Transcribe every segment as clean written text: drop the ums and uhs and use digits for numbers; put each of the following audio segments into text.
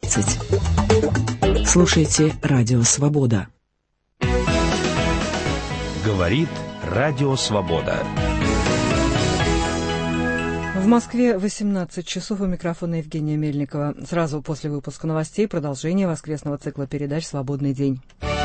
11:30. Слушайте «Радио Свобода». Говорит Радио Свобода. В Москве 18 часов. У микрофона Евгения Мельникова. Сразу после выпуска новостей продолжение воскресного цикла передач «Свободный день».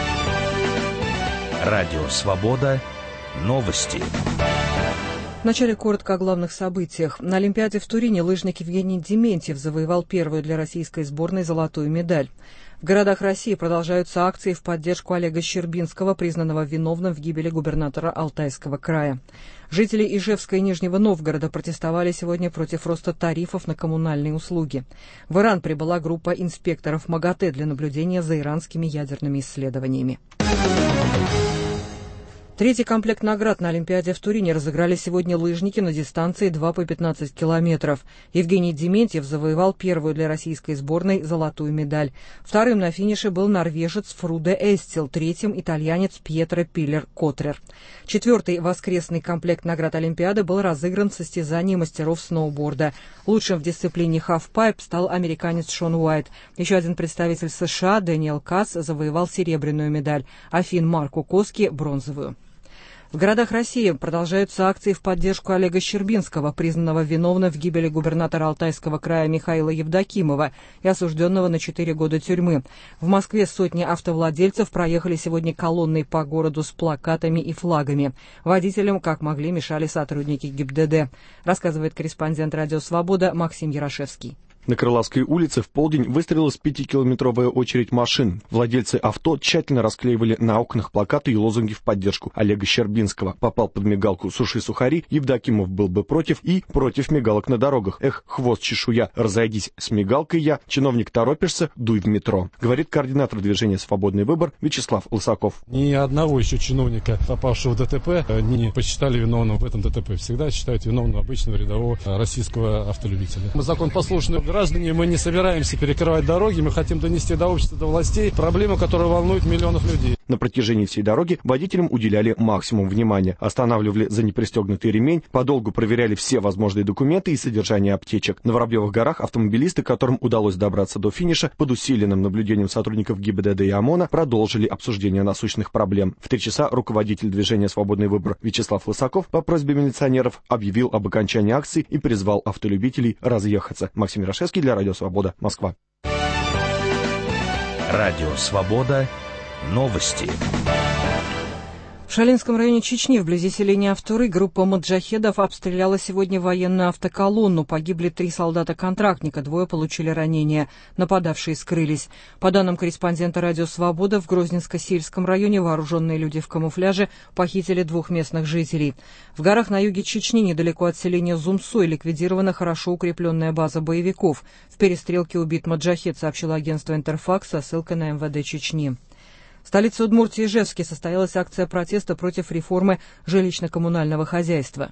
Радио Свобода. Новости. Вначале коротко о главных событиях. На Олимпиаде в Турине лыжник Евгений Дементьев завоевал первую для российской сборной золотую медаль. В городах России продолжаются акции в поддержку Олега Щербинского, признанного виновным в гибели губернатора Алтайского края. Жители Ижевска и Нижнего Новгорода протестовали сегодня против роста тарифов на коммунальные услуги. В Иран прибыла группа инспекторов МАГАТЭ для наблюдения за иранскими ядерными исследованиями. Третий комплект наград на Олимпиаде в Турине разыграли сегодня лыжники на дистанции 2 по 15 километров. Евгений Дементьев завоевал первую для российской сборной золотую медаль. Вторым на финише был норвежец Фруде Эстил, третьим итальянец Пьетро Пиллер-Котрер. Четвертый воскресный комплект наград Олимпиады был разыгран в состязании мастеров сноуборда. Лучшим в дисциплине хафпайп стал американец Шон Уайт. Еще один представитель США, Дэниел Касс, завоевал серебряную медаль, а финн Марко Коски – бронзовую. В городах России продолжаются акции в поддержку Олега Щербинского, признанного виновным в гибели губернатора Алтайского края Михаила Евдокимова и осужденного на 4 года тюрьмы. В Москве сотни автовладельцев проехали сегодня колонной по городу с плакатами и флагами. Водителям, как могли, мешали сотрудники ГИБДД, рассказывает корреспондент «Радио Свобода» Максим Ярошевский. На Крылатской улице в полдень выстроилась 5-километровая очередь машин. Владельцы авто тщательно расклеивали на окнах плакаты и лозунги в поддержку Олега Щербинского. Попал под мигалку «Суши сухари», Евдокимов был бы против и против мигалок на дорогах. Эх, хвост чешуя, разойдись с мигалкой я, чиновник торопишься, дуй в метро, говорит координатор движения «Свободный выбор» Вячеслав Лысаков. Ни одного еще чиновника, попавшего в ДТП, не посчитали виновным в этом ДТП. Всегда считают виновным обычного рядового российского автолюбителя. Мы законопослушные граждане, мы не собираемся перекрывать дороги, мы хотим донести до общества, до властей проблему, которая волнует миллионов людей. На протяжении всей дороги водителям уделяли максимум внимания, останавливали за непристегнутый ремень, подолгу проверяли все возможные документы и содержание аптечек. На Воробьевых горах автомобилисты, которым удалось добраться до финиша, под усиленным наблюдением сотрудников ГИБДД и ОМОНа продолжили обсуждение насущных проблем. В 3 часа руководитель движения «Свободный выбор» Вячеслав Лысаков по просьбе милиционеров объявил об окончании акции и призвал автолюбителей разъехаться. Максим Ярошевский для Радио Свобода, Москва. Радио Свобода. Новости. В Шалинском районе Чечни, вблизи селения Автуры, группа маджахедов обстреляла сегодня военную автоколонну. Погибли 3 солдата-контрактника, 2 получили ранения. Нападавшие скрылись. По данным корреспондента «Радио Свобода», в Грозненско-Сельском районе вооруженные люди в камуфляже похитили 2 местных жителей. В горах на юге Чечни, недалеко от селения Зумсой, ликвидирована хорошо укрепленная база боевиков. В перестрелке убит маджахед, сообщило агентство «Интерфакс» со ссылкой на МВД Чечни. В столице Удмуртии Ижевске состоялась акция протеста против реформы жилищно-коммунального хозяйства.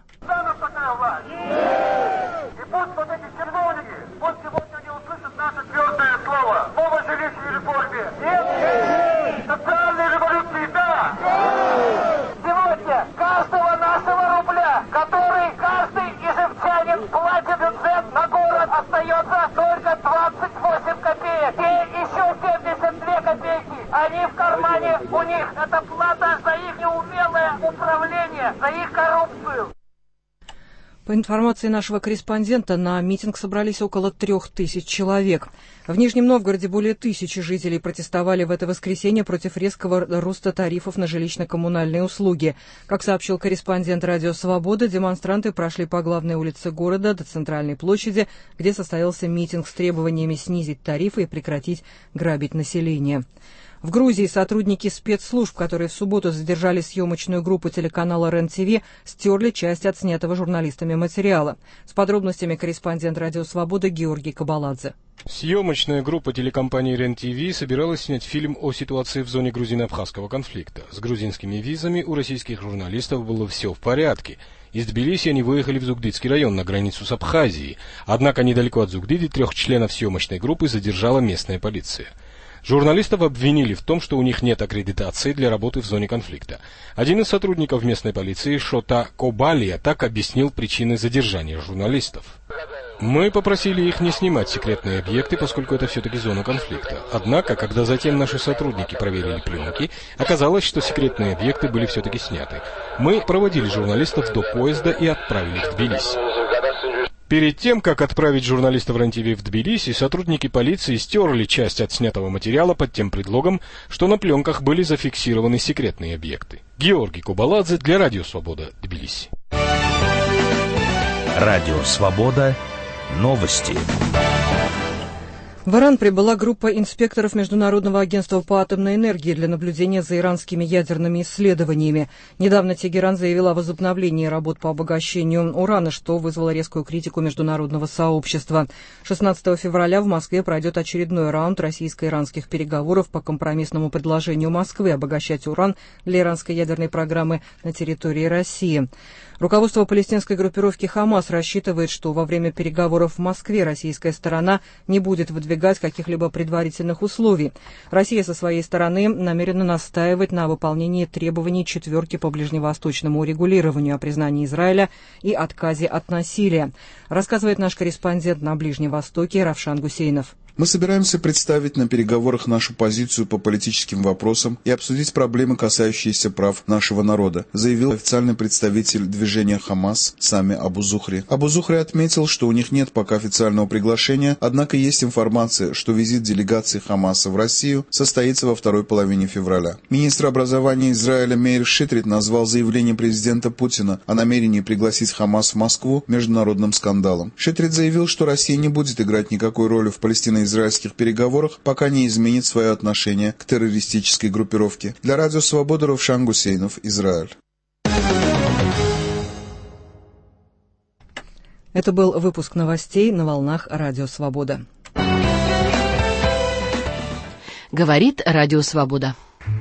И пусть вот эти чиновники, пусть сегодня не услышат наше твердое слово. Слово жилищной реформе. Нет. Социальной революции, да. Сегодня каждого нашего рубля, который каждый ижевчанин платит бюджет на город, остается только 28 копеек. И еще 72 копейки. Они в кармане, у них это плата за их неумелое управление, за их коррупцию. По информации нашего корреспондента, на митинг собрались около 3000 человек. В Нижнем Новгороде более 1000 жителей протестовали в это воскресенье против резкого роста тарифов на жилищно-коммунальные услуги. Как сообщил корреспондент «Радио Свобода», демонстранты прошли по главной улице города до центральной площади, где состоялся митинг с требованиями снизить тарифы и прекратить грабить население. В Грузии сотрудники спецслужб, которые в субботу задержали съемочную группу телеканала РЕН-ТВ, стерли часть отснятого журналистами материала. С подробностями корреспондент «Радио Свобода» Георгий Кабаладзе. Съемочная группа телекомпании РЕН-ТВ собиралась снять фильм о ситуации в зоне грузино-абхазского конфликта. С грузинскими визами у российских журналистов было все в порядке. Из Тбилиси они выехали в Зугдидский район на границу с Абхазией. Однако недалеко от Зугдиди 3 членов съемочной группы задержала местная полиция. Журналистов обвинили в том, что у них нет аккредитации для работы в зоне конфликта. Один из сотрудников местной полиции, Шота Кобалия, так объяснил причины задержания журналистов. Мы попросили их не снимать секретные объекты, поскольку это все-таки зона конфликта. Однако, когда затем наши сотрудники проверили пленки, оказалось, что секретные объекты были все-таки сняты. Мы проводили журналистов до поезда и отправили в Тбилиси. Перед тем, как отправить журналистов РЕН-ТВ в Тбилиси, сотрудники полиции стерли часть отснятого материала под тем предлогом, что на пленках были зафиксированы секретные объекты. Георгий Кубаладзе для Радио Свобода, Тбилиси. Радио Свобода. Новости. В Иран прибыла группа инспекторов Международного агентства по атомной энергии для наблюдения за иранскими ядерными исследованиями. Недавно Тегеран заявил о возобновлении работ по обогащению урана, что вызвало резкую критику международного сообщества. 16 февраля в Москве пройдет очередной раунд российско-иранских переговоров по компромиссному предложению Москвы обогащать уран для иранской ядерной программы на территории России. Руководство палестинской группировки «Хамас» рассчитывает, что во время переговоров в Москве российская сторона не будет выдвигать каких-либо предварительных условий. Россия со своей стороны намерена настаивать на выполнении требований четверки по ближневосточному урегулированию о признании Израиля и отказе от насилия, рассказывает наш корреспондент на Ближнем Востоке Равшан Гусейнов. Мы собираемся представить на переговорах нашу позицию по политическим вопросам и обсудить проблемы, касающиеся прав нашего народа, заявил официальный представитель движения «Хамас» Сами Абу Зухри. Абу Зухри отметил, что у них нет пока официального приглашения, однако есть информация, что визит делегации «Хамаса» в Россию состоится во второй половине февраля. Министр образования Израиля Меир Шитрит назвал заявление президента Путина о намерении пригласить «Хамас» в Москву международным скандалом. Шитрит заявил, что Россия не будет играть никакой роли в палестино-израильских переговорах, пока не изменит свое отношение к террористической группировке. Для Радио Свобода Равшан Гусейнов, Израиль. Это был выпуск новостей на волнах Радио Свобода. Говорит Радио Свобода.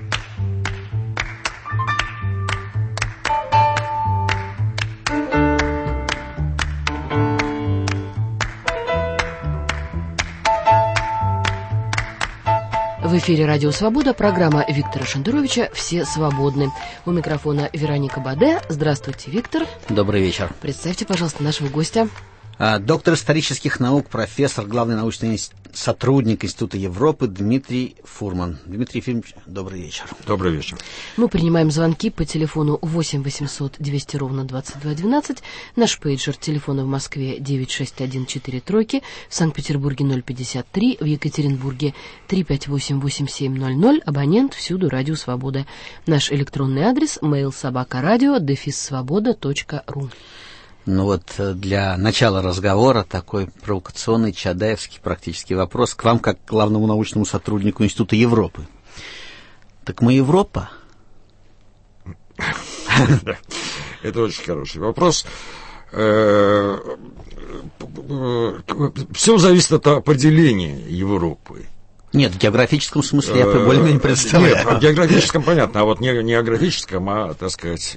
В эфире «Радио Свобода», программа Виктора Шендеровича «Все свободны». У микрофона Вероника Баде. Здравствуйте, Виктор. Добрый вечер. Представьте, пожалуйста, нашего гостя. Доктор исторических наук, профессор, главный научный сотрудник Института Европы Дмитрий Фурман. Дмитрий Ефимович, добрый вечер. Добрый вечер. Мы принимаем звонки по телефону 8 800 200 ровно 2212, наш пейджер телефона в Москве 96143, в Санкт-Петербурге 053, в Екатеринбурге 358-8700, абонент всюду Радио Свобода. Наш электронный адрес mail@radio-svoboda.ru. Ну вот для начала разговора такой провокационный чадаевский практический вопрос к вам, как к главному научному сотруднику Института Европы. Так мы Европа? Это очень хороший вопрос. Все зависит от определения Европы. Нет, в географическом смысле я более-менее представляю. Нет, в географическом понятно, а вот не географическом, а, так сказать,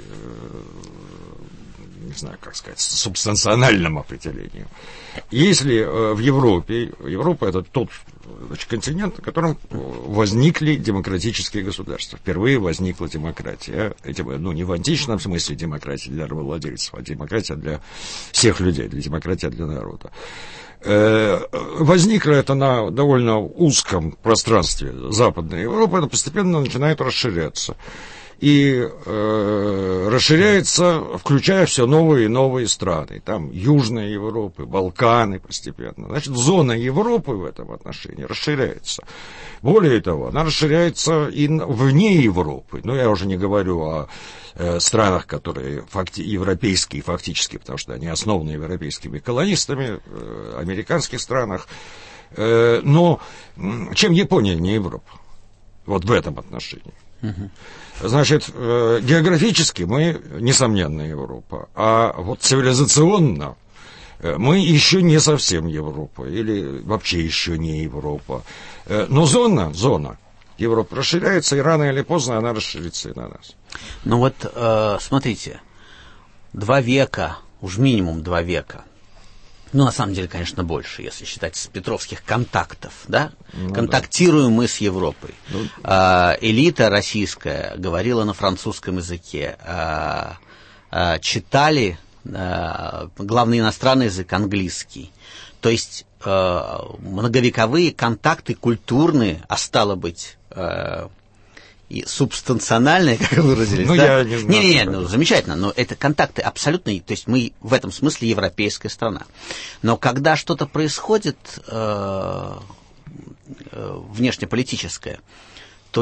не знаю, как сказать, субстанциональном определении. Если в Европе, Европа это тот континент, на котором возникли демократические государства. Впервые возникла демократия. Не в античном смысле демократия для рабовладельцев, а демократия для всех людей, демократия для народа. Возникло это на довольно узком пространстве Западной Европы, это постепенно начинает расширяться. И расширяется, включая все новые и новые страны. Там Южная Европа, Балканы постепенно. Значит, зона Европы в этом отношении расширяется. Более того, она расширяется и вне Европы. Но я уже не говорю о странах, которые европейские фактически, потому что они основаны европейскими колонистами, американских странах. Но чем Япония не Европа? Вот в этом отношении. Значит, географически мы, несомненно, Европа, а вот цивилизационно мы еще не совсем Европа, или вообще еще не Европа. Но зона Европы расширяется, и рано или поздно она расширится и на нас. Ну вот, смотрите, 2 века, уж минимум 2 века, ну, на самом деле, конечно, больше, если считать с петровских контактов, да? Контактируем мы с Европой. Элита российская говорила на французском языке, читали главный иностранный язык английский. То есть многовековые контакты культурные, а стало быть, и субстанциональные, как вы выразились, ну, да? Я не знаю. Не, ну, замечательно, но это контакты абсолютно, то есть мы в этом смысле европейская страна. Но когда что-то происходит внешнеполитическое, то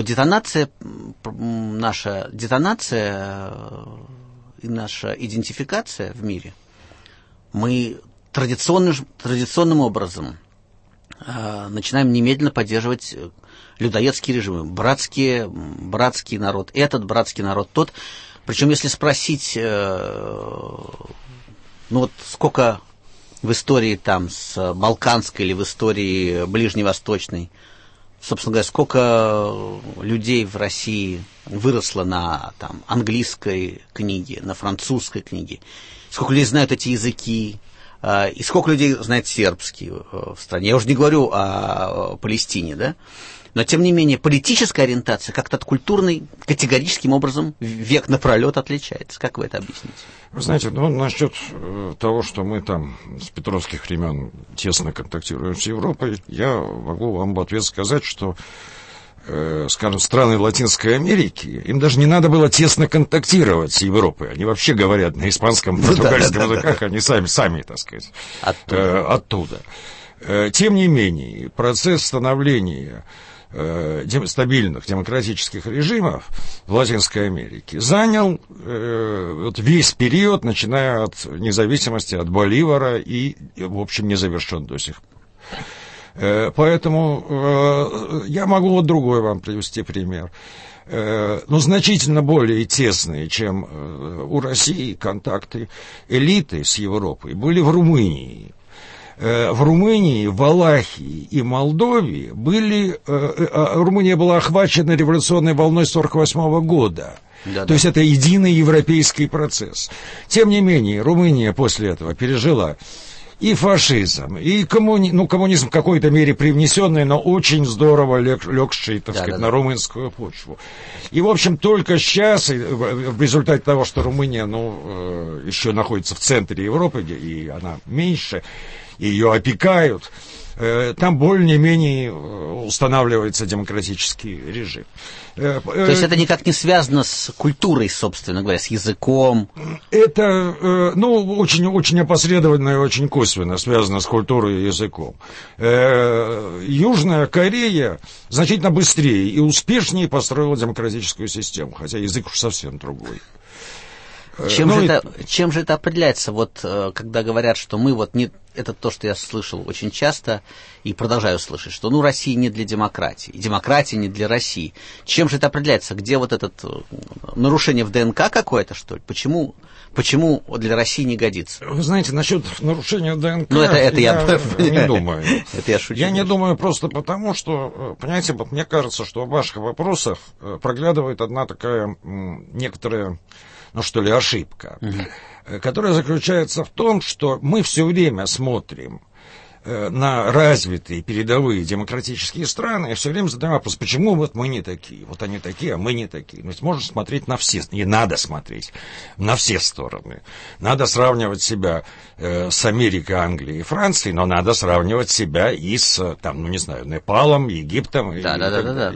наша детонация и наша идентификация в мире, мы традиционным образом начинаем немедленно поддерживать людоедские режимы, братский народ, этот братский народ, тот. Причем, если спросить, ну вот сколько в истории там с Балканской или в истории Ближневосточной, собственно говоря, сколько людей в России выросло на там, английской книге, на французской книге, сколько людей знают эти языки, и сколько людей знает сербский в стране. Я уже не говорю о Палестине, да? Но, тем не менее, политическая ориентация как-то от культурной категорическим образом век напролет отличается. Как вы это объясните? Вы знаете, ну, насчет того, что мы там с петровских времен тесно контактируем с Европой, я могу вам в ответ сказать, что, скажем, страны Латинской Америки, им даже не надо было тесно контактировать с Европой. Они вообще говорят на испанском, португальском языках, они сами, так сказать, оттуда. Тем не менее, процесс становления стабильных демократических режимов в Латинской Америке занял вот весь период, начиная от независимости, от Боливара и, в общем, не завершен до сих пор. Поэтому я могу вот другой вам привести пример. Но значительно более тесные, чем у России, контакты элиты с Европой были в Румынии. В Румынии, Валахии и Молдове Румыния была охвачена революционной волной 1948 года. Да, то есть это единый европейский процесс. Тем не менее, Румыния после этого пережила и фашизм, и коммунизм в какой-то мере привнесенный, но очень здорово легший, так сказать, на румынскую почву. И, в общем, только сейчас, в результате того, что Румыния, еще находится в центре Европы, и она меньше, ее опекают, там более-менее устанавливается демократический режим. То есть это никак не связано с культурой, собственно говоря, с языком? Это, очень опосредованно и очень косвенно связано с культурой и языком. Южная Корея значительно быстрее и успешнее построила демократическую систему, хотя язык уж совсем другой. Чем же это определяется, вот когда говорят, что мы вот не... Это то, что я слышал очень часто и продолжаю слышать, что Россия не для демократии, и демократия не для России. Чем же это определяется? Где вот это нарушение в ДНК какое-то, что ли? Почему для России не годится? Вы знаете, насчет нарушения ДНК это я не думаю. Это я шучу. Я не думаю просто потому, что, понимаете, вот мне кажется, что в ваших вопросах проглядывает одна такая некоторая, ошибка, которая заключается в том, что мы все время смотрим на развитые передовые демократические страны и все время задаем вопрос, почему вот мы не такие, вот они такие, а мы не такие. Ведь можно смотреть на все, и надо смотреть на все стороны. Надо сравнивать себя с Америкой, Англией и Францией, но надо сравнивать себя и с, Непалом, Египтом и так далее.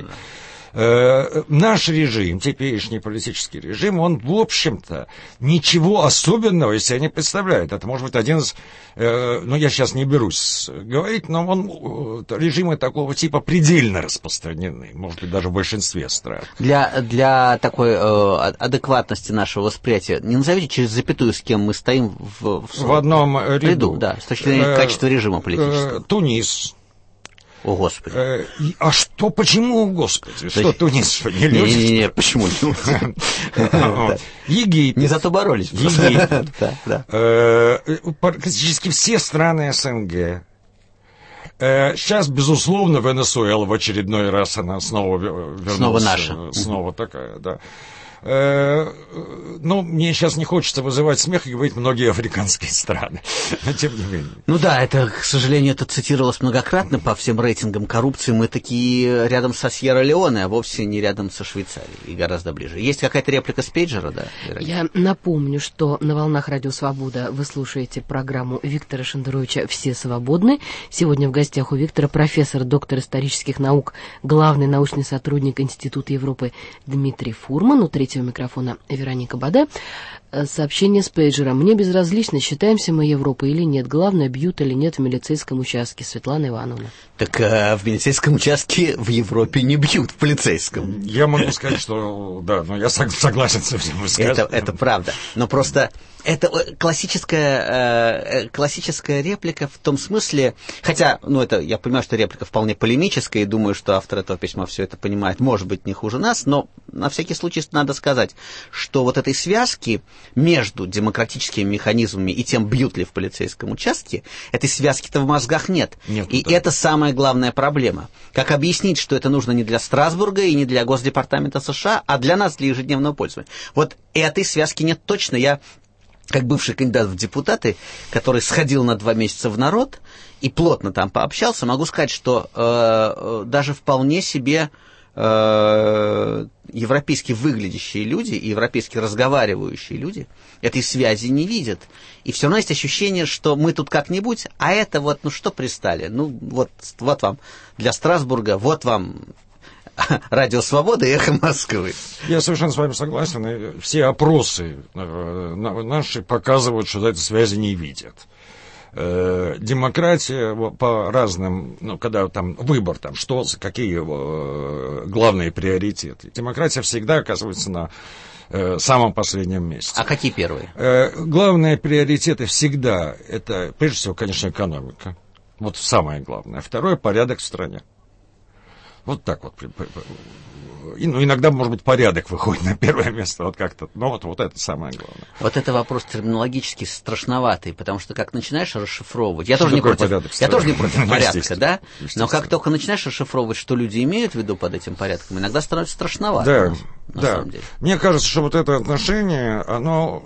Наш режим, теперешний политический режим, он, в общем-то, ничего особенного из себя не представляет. Это может быть один из, я сейчас не берусь говорить, но режимы такого типа предельно распространены, может быть, даже в большинстве стран. Для такой адекватности нашего восприятия, не назовите через запятую, с кем мы стоим в одном ряду. Да, с точки зрения качества режима политического. Тунис. О, Господи. А что, почему, Господи? Что Тунис, что не люди? Не, почему? Египет. Не зато боролись. Египет. Практически все страны СНГ. Сейчас, безусловно, Венесуэла в очередной раз, она снова вернулась. Снова наша. Снова такая, да. Ну, мне сейчас не хочется вызывать смех и говорить многие африканские страны, но тем не менее. Ну да, это, к сожалению, это цитировалось многократно по всем рейтингам коррупции. Мы такие рядом со Сьерра-Леоне, а вовсе не рядом со Швейцарией, и гораздо ближе. Есть какая-то реплика с пейджера, да? Я напомню, что на волнах Радио Свобода вы слушаете программу Виктора Шендеровича «Все свободны». Сегодня в гостях у Виктора профессор, доктор исторических наук, главный научный сотрудник Института Европы Дмитрий Фурман. У третьего микрофона Вероника Баде. Сообщение с пейджера. Мне безразлично, считаемся мы Европой или нет. Главное, бьют или нет в милицейском участке. Светлана Ивановна. Так в милицейском участке в Европе не бьют, в полицейском. Я могу сказать, что да, но я согласен с этим высказыванием. Это правда. Но просто это классическая реплика в том смысле, хотя, ну, это, я понимаю, что реплика вполне полемическая, и думаю, что автор этого письма все это понимает, может быть, не хуже нас, но на всякий случай надо сказать, что вот этой связки между демократическими механизмами и тем, бьют ли в полицейском участке, этой связки-то в мозгах нет. И это самая главная проблема. Как объяснить, что это нужно не для Страсбурга и не для Госдепартамента США, а для нас, для ежедневного пользования? Вот этой связки нет точно. Я, как бывший кандидат в депутаты, который сходил на 2 месяца в народ и плотно там пообщался, могу сказать, что даже вполне себе европейски выглядящие люди и европейски разговаривающие люди этой связи не видят. И все равно есть ощущение, что мы тут как-нибудь, а это вот, ну что пристали? Ну вот вам для Страсбурга, вот вам Радио Свобода и Эхо Москвы. Я совершенно с вами согласен. И все опросы наши показывают, что этой связи не видят. Демократия по разным, ну, когда там выбор, там, что, какие главные приоритеты. Демократия всегда оказывается на самом последнем месте. А какие первые? Главные приоритеты всегда, это, прежде всего, конечно, экономика. Вот самое главное. Второе, порядок в стране. Вот так вот. Ну, иногда, может быть, порядок выходит на первое место, вот как-то, но вот это самое главное. Вот это вопрос терминологически страшноватый, потому что как начинаешь расшифровывать, я тоже не против порядка, да, но как только начинаешь расшифровывать, что люди имеют в виду под этим порядком, иногда становится страшновато. Да, на самом деле. Мне кажется, что вот это отношение, оно,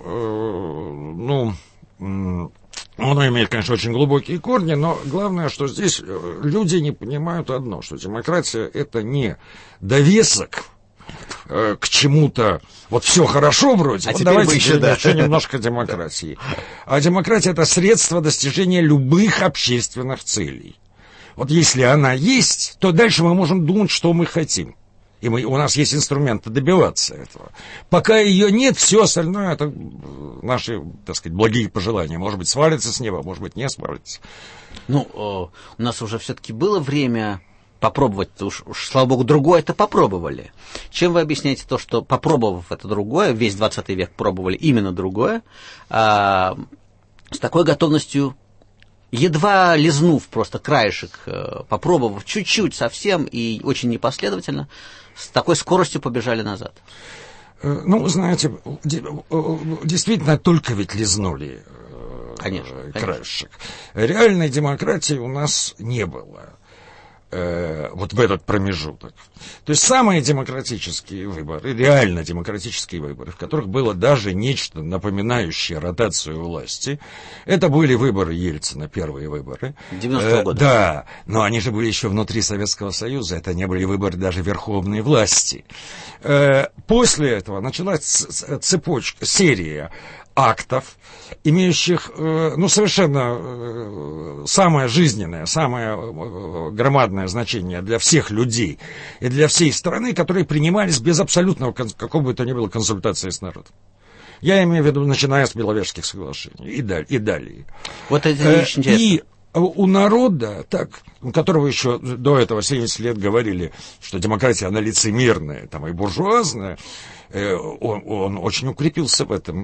оно имеет, конечно, очень глубокие корни, но главное, что здесь люди не понимают одно, что демократия – это не довесок к чему-то, вот все хорошо вроде, вот давайте еще немножко демократии. А демократия – это средство достижения любых общественных целей. Вот если она есть, то дальше мы можем думать, что мы хотим. И у нас есть инструменты добиваться этого. Пока ее нет, все остальное это наши, так сказать, благие пожелания. Может быть, свалится с неба, может быть, не свалится. Ну, у нас уже все-таки было время попробовать, уж слава богу, другое это попробовали. Чем вы объясняете то, что, попробовав это другое, весь 20 век пробовали именно другое, с такой готовностью, едва лизнув просто краешек, попробовав чуть-чуть совсем и очень непоследовательно, с такой скоростью побежали назад? Ну, знаете, действительно, только ведь лизнули краешек. Реальной демократии у нас не было. Вот в этот промежуток. То есть самые демократические выборы, реально демократические выборы, в которых было даже нечто напоминающее ротацию власти, это были выборы Ельцина, первые выборы. 90-го года. Да, но они же были еще внутри Советского Союза, это не были выборы даже верховной власти. После этого началась цепочка, серия актов, имеющих, ну, совершенно самое жизненное, самое громадное значение для всех людей и для всей страны, которые принимались без абсолютного, какого бы то ни было, консультации с народом. Я имею в виду, начиная с Беловежских соглашений и далее. Вот это очень интересно. И у народа, так, у которого еще до этого 70 лет говорили, что демократия, она лицемерная там, и буржуазная, он очень укрепился в этом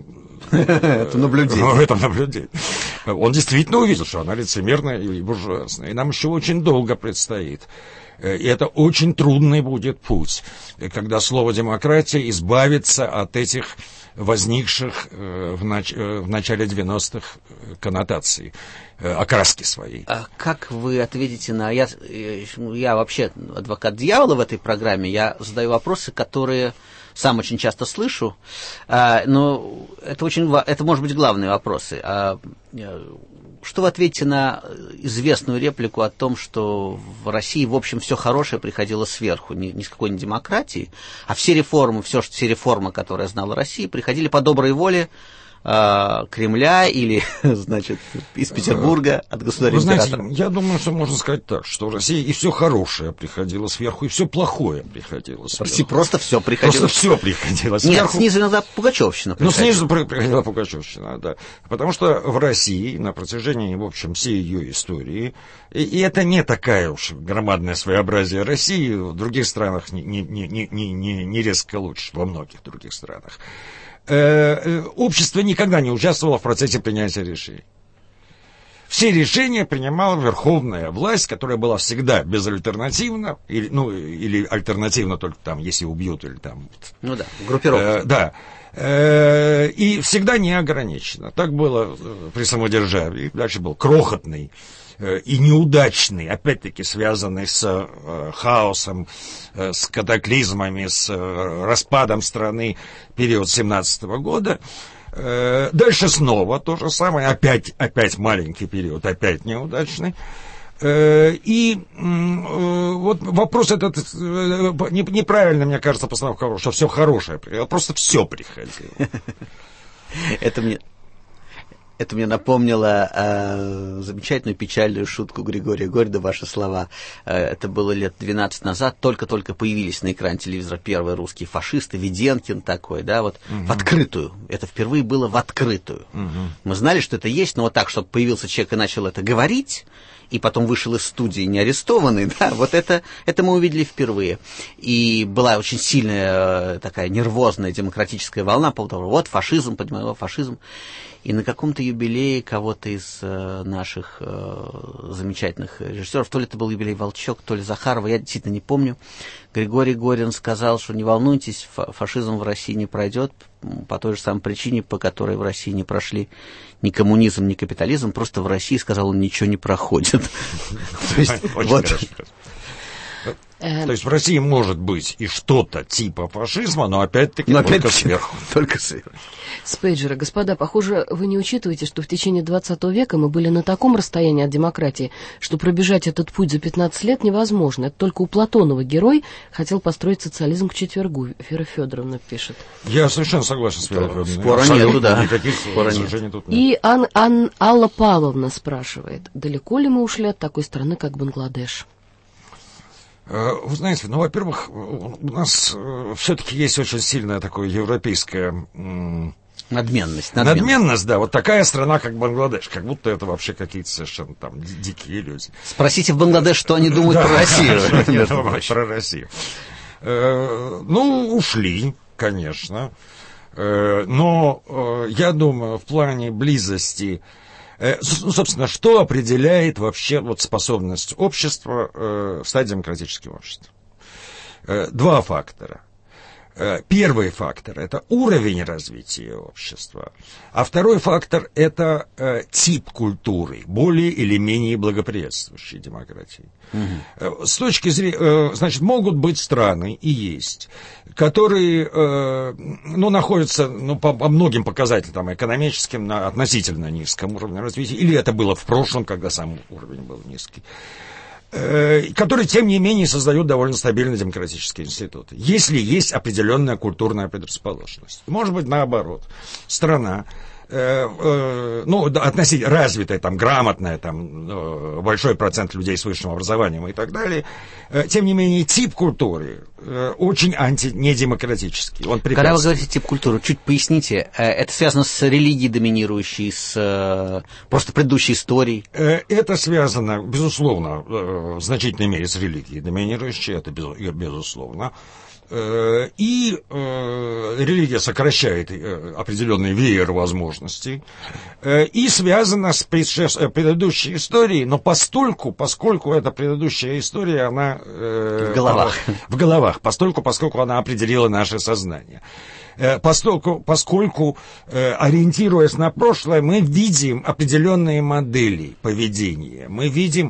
наблюдении. Он действительно увидел, что она лицемерная и буржуазная. И нам еще очень долго предстоит. И это очень трудный будет путь, когда слово «демократия» избавится от этих возникших в начале 90-х коннотаций, окраски своей. А как вы ответите на... Я вообще адвокат дьявола в этой программе, я задаю вопросы, которые сам очень часто слышу, но это может быть главные вопросы. Что вы ответите на известную реплику о том, что в России, в общем, все хорошее приходило сверху, ни с какой не демократии, а все реформы, все реформы, которые знала Россия, приходили по доброй воле Кремля или, значит, из Петербурга, от государя-императора? Вы знаете, я думаю, что можно сказать так, что в России и все хорошее приходило сверху, и все плохое приходило сверху. Почти просто все приходило. Просто все приходило сверху. Нет, снизу иногда Пугачевщина приходила. Ну, снизу приходила Пугачевщина, да. Потому что в России на протяжении, в общем, всей ее истории, и это не такая уж громадное своеобразие России, в других странах не резко лучше, во многих других странах. Общество никогда не участвовало в процессе принятия решений. Все решения принимала верховная власть, которая была всегда безальтернативна, или альтернативно только там, если убьют, или там... Ну да, группировка. Да. И всегда неограниченно. Так было при самодержавии. Дальше был крохотный и неудачный, опять-таки связанный с хаосом, с катаклизмами, с распадом страны период 17-го года. Дальше снова то же самое, опять маленький период, опять неудачный. И вот вопрос этот неправильно, мне кажется, постановка, что все хорошее, просто все приходило. Это мне напомнило замечательную печальную шутку Григория Горина, ваши слова. Это было лет 12 назад, только-только появились на экране телевизора первые русские фашисты, Веденкин такой, да, вот в открытую. Это впервые было в открытую. Мы знали, что это есть, но вот так, чтобы появился человек и начал это говорить, и потом вышел из студии не арестованный, да, вот это мы увидели впервые. И была очень сильная такая нервозная демократическая волна по поводу того, вот фашизм, поднимал фашизм. И на каком-то юбилее кого-то из наших замечательных режиссеров, то ли это был юбилей Волчок, то ли Захарова, я действительно не помню, Григорий Горин сказал, что не волнуйтесь, фашизм в России не пройдет по той же самой причине, по которой в России не прошли ни коммунизм, ни капитализм, просто в России, сказал он, ничего не проходит. То есть в России может быть и что-то типа фашизма, но опять-таки только сверху. Только сверху. С пейджера. Господа, похоже, вы не учитываете, что в течение 20 века мы были на таком расстоянии от демократии, что пробежать этот путь за 15 лет невозможно. Это только у Платонова герой хотел построить социализм к четвергу. Вера Федоровна пишет. Я совершенно согласен с Верой Федоровной. Спора нету, да. Никаких возражений тут нет. И Алла Павловна спрашивает, далеко ли мы ушли от такой страны, как Бангладеш? Вы знаете, во-первых, у нас все-таки есть очень сильная такая европейская... Надменность, да. Вот такая страна, как Бангладеш. Как будто это вообще какие-то совершенно там дикие люди. Спросите в Бангладеш, что они думают про Россию. Про Россию. Ушли, конечно. Но я думаю, в плане близости... собственно, что определяет вообще вот способность общества стать демократическим обществом? Два фактора. Первый фактор – это уровень развития общества, а второй фактор – это тип культуры, более или менее благоприятствующей демократии. С точки зрения, значит, могут быть страны, и есть, которые, находятся, по многим показателям, там, экономическим, на относительно низком уровне развития, или это было в прошлом, когда сам уровень был низкий, которые, тем не менее, создают довольно стабильные демократические институты. Если есть определенная культурная предрасположенность. Может быть, наоборот. Страна, относительно развитая, там, грамотная, там, большой процент людей с высшим образованием и так далее, тем не менее, тип культуры очень недемократический. Он Когда вы говорите тип культуры, чуть поясните, это связано с религией доминирующей, с просто предыдущей историей? Это связано, безусловно, в значительной мере с религией доминирующей, это безусловно. И религия сокращает определенный веер возможностей и связана с предыдущей историей, но поскольку эта предыдущая история, она в головах, словах, поскольку она определила наше сознание. Поскольку, ориентируясь на прошлое, мы видим определенные модели поведения, мы видим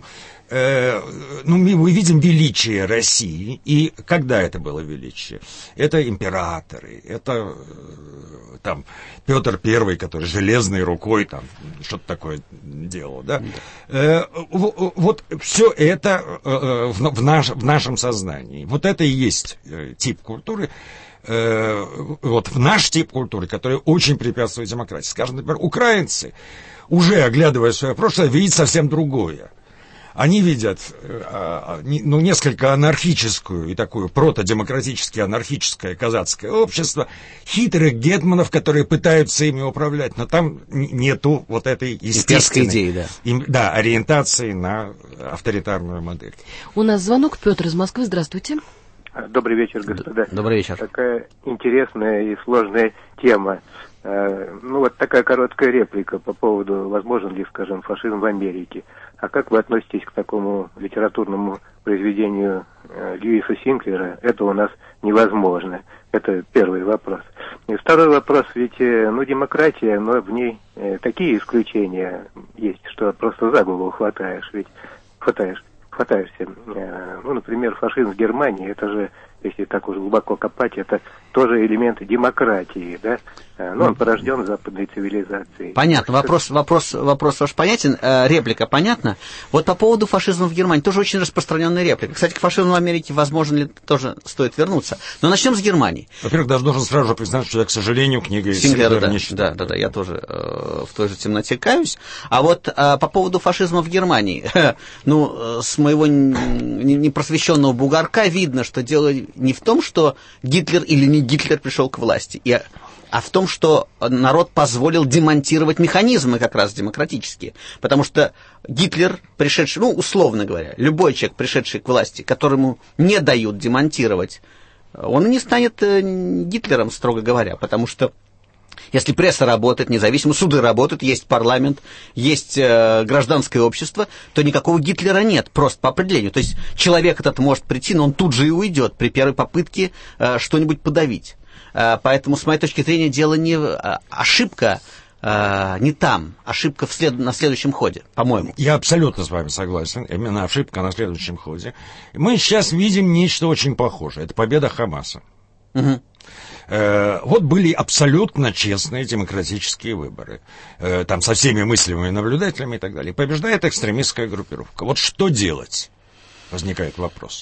величие России. И когда это было величие? Это императоры, это там Петр I, который железной рукой там что-то такое делал, да? Вот все это в нашем сознании. Вот это и есть тип культуры. Вот в наш тип культуры, который очень препятствует демократии. Скажем, например, украинцы, уже оглядывая свое прошлое, видят совсем другое. Они видят, несколько анархическую и такую протодемократически анархическое казацкое общество, хитрых гетманов, которые пытаются ими управлять, но там нету вот этой естественной идеи, да, ориентации на авторитарную модель. У нас звонок. Петр из Москвы. Здравствуйте. Добрый вечер, господа. Добрый вечер. Такая интересная и сложная тема. Вот такая короткая реплика по поводу, возможен ли, скажем, фашизм в Америке. А как вы относитесь к такому литературному произведению Льюиса Синклера? Это у нас невозможно. Это первый вопрос. И второй вопрос, ведь, демократия, но в ней такие исключения есть, что просто за голову хватаешься. Например, фашизм в Германии, это же, если так уж глубоко копать, это тоже элементы демократии, да? Он порожден западной цивилизацией. Понятно, вопрос ваш понятен, реплика понятна. Вот по поводу фашизма в Германии, тоже очень распространенная реплика. Кстати, к фашизму в Америке, возможно ли, тоже стоит вернуться. Но начнем с Германии. Во-первых, даже должен сразу же признать, что я, к сожалению, книгой Синклера не читал. Да, я тоже в той же темноте каюсь. А вот по поводу фашизма в Германии, с моего непросвещенного бугорка видно, что дело не в том, что Гитлер или не Гитлер пришел к власти, а в том, что народ позволил демонтировать механизмы как раз демократические. Потому что Гитлер, пришедший, условно говоря, любой человек, пришедший к власти, которому не дают демонтировать, он не станет Гитлером, строго говоря, потому что если пресса работает, независимо, суды работают, есть парламент, есть гражданское общество, то никакого Гитлера нет, просто по определению. То есть человек этот может прийти, но он тут же и уйдет при первой попытке что-нибудь подавить. Поэтому, с моей точки зрения, дело не ошибка, не там, ошибка на следующем ходе, по-моему. Я абсолютно с вами согласен, именно ошибка на следующем ходе. Мы сейчас видим нечто очень похожее, это победа Хамаса. Угу. Вот были абсолютно честные демократические выборы, там со всеми мыслимыми наблюдателями и так далее. Побеждает экстремистская группировка. Вот что делать? Возникает вопрос.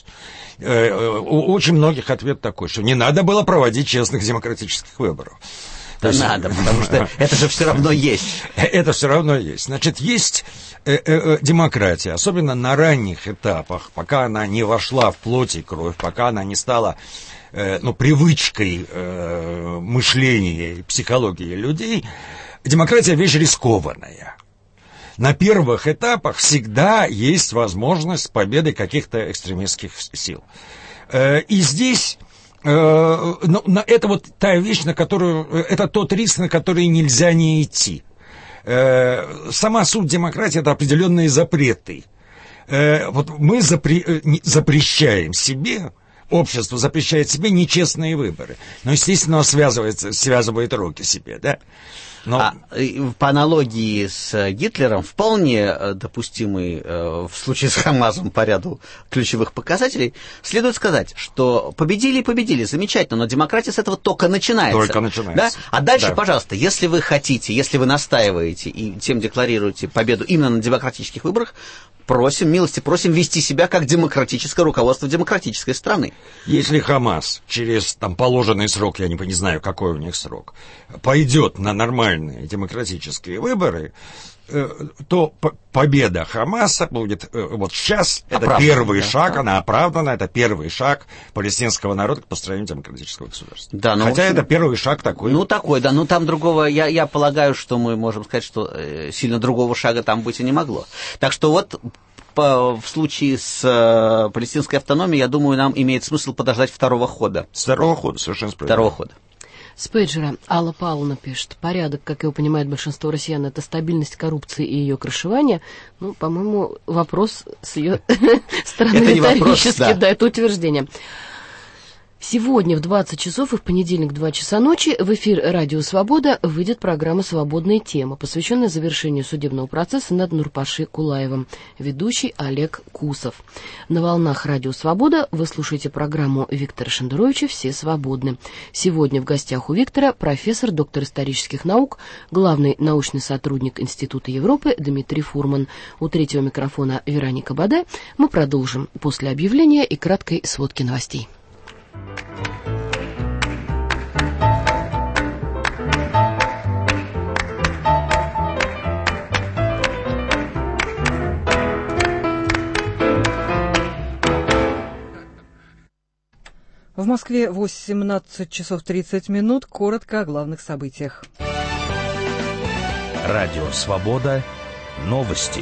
У очень многих ответ такой, что не надо было проводить честных демократических выборов. Надо, потому что это же все равно есть. Это все равно есть. Значит, есть демократия, особенно на ранних этапах, пока она не вошла в плоть и кровь, пока она не стала привычкой мышления и психологии людей. Демократия – вещь рискованная. На первых этапах всегда есть возможность победы каких-то экстремистских сил. И здесь это вот та вещь, это тот риск, на который нельзя не идти. Сама суть демократии – это определенные запреты. Вот мы запрещаем себе, общество запрещает себе нечестные выборы. Но, естественно, связывает руки себе, да? По аналогии с Гитлером, вполне допустимый в случае с Хамасом по ряду ключевых показателей, следует сказать, что победили, замечательно, но демократия с этого только начинается. Да? А дальше, пожалуйста, если вы хотите, если вы настаиваете и тем декларируете победу именно на демократических выборах, милости просим вести себя как демократическое руководство демократической страны. Если Хамас через положенный срок, я не знаю, какой у них срок, пойдет на нормальные демократические выборы, то победа Хамаса будет вот сейчас, это первый шаг, она оправдана, это первый шаг палестинского народа к построению демократического государства. Да, хотя это первый шаг такой. Там другого, я полагаю, что мы можем сказать, что сильно другого шага там быть и не могло. Так что вот в случае с палестинской автономией, я думаю, нам имеет смысл подождать второго хода. Второго хода, совершенно справедливо. Второго хода. С пейджера Алла Павловна пишет: порядок, как его понимает большинство россиян, это стабильность коррупции и ее крышевание. По-моему, вопрос с ее стороны риторический, да, это утверждение. Сегодня в 20 часов и в понедельник в 2 часа ночи в эфир «Радио Свобода» выйдет программа «Свободная тема», посвященная завершению судебного процесса над Нурпаши Кулаевым. Ведущий Олег Кусов. На волнах «Радио Свобода» вы слушаете программу Виктора Шендеровича «Все свободны». Сегодня в гостях у Виктора профессор, доктор исторических наук, главный научный сотрудник Института Европы Дмитрий Фурман. У третьего микрофона Вероника Баде. Мы продолжим после объявления и краткой сводки новостей. В Москве 18 часов 30 минут. Коротко о главных событиях. Радио «Свобода». Новости.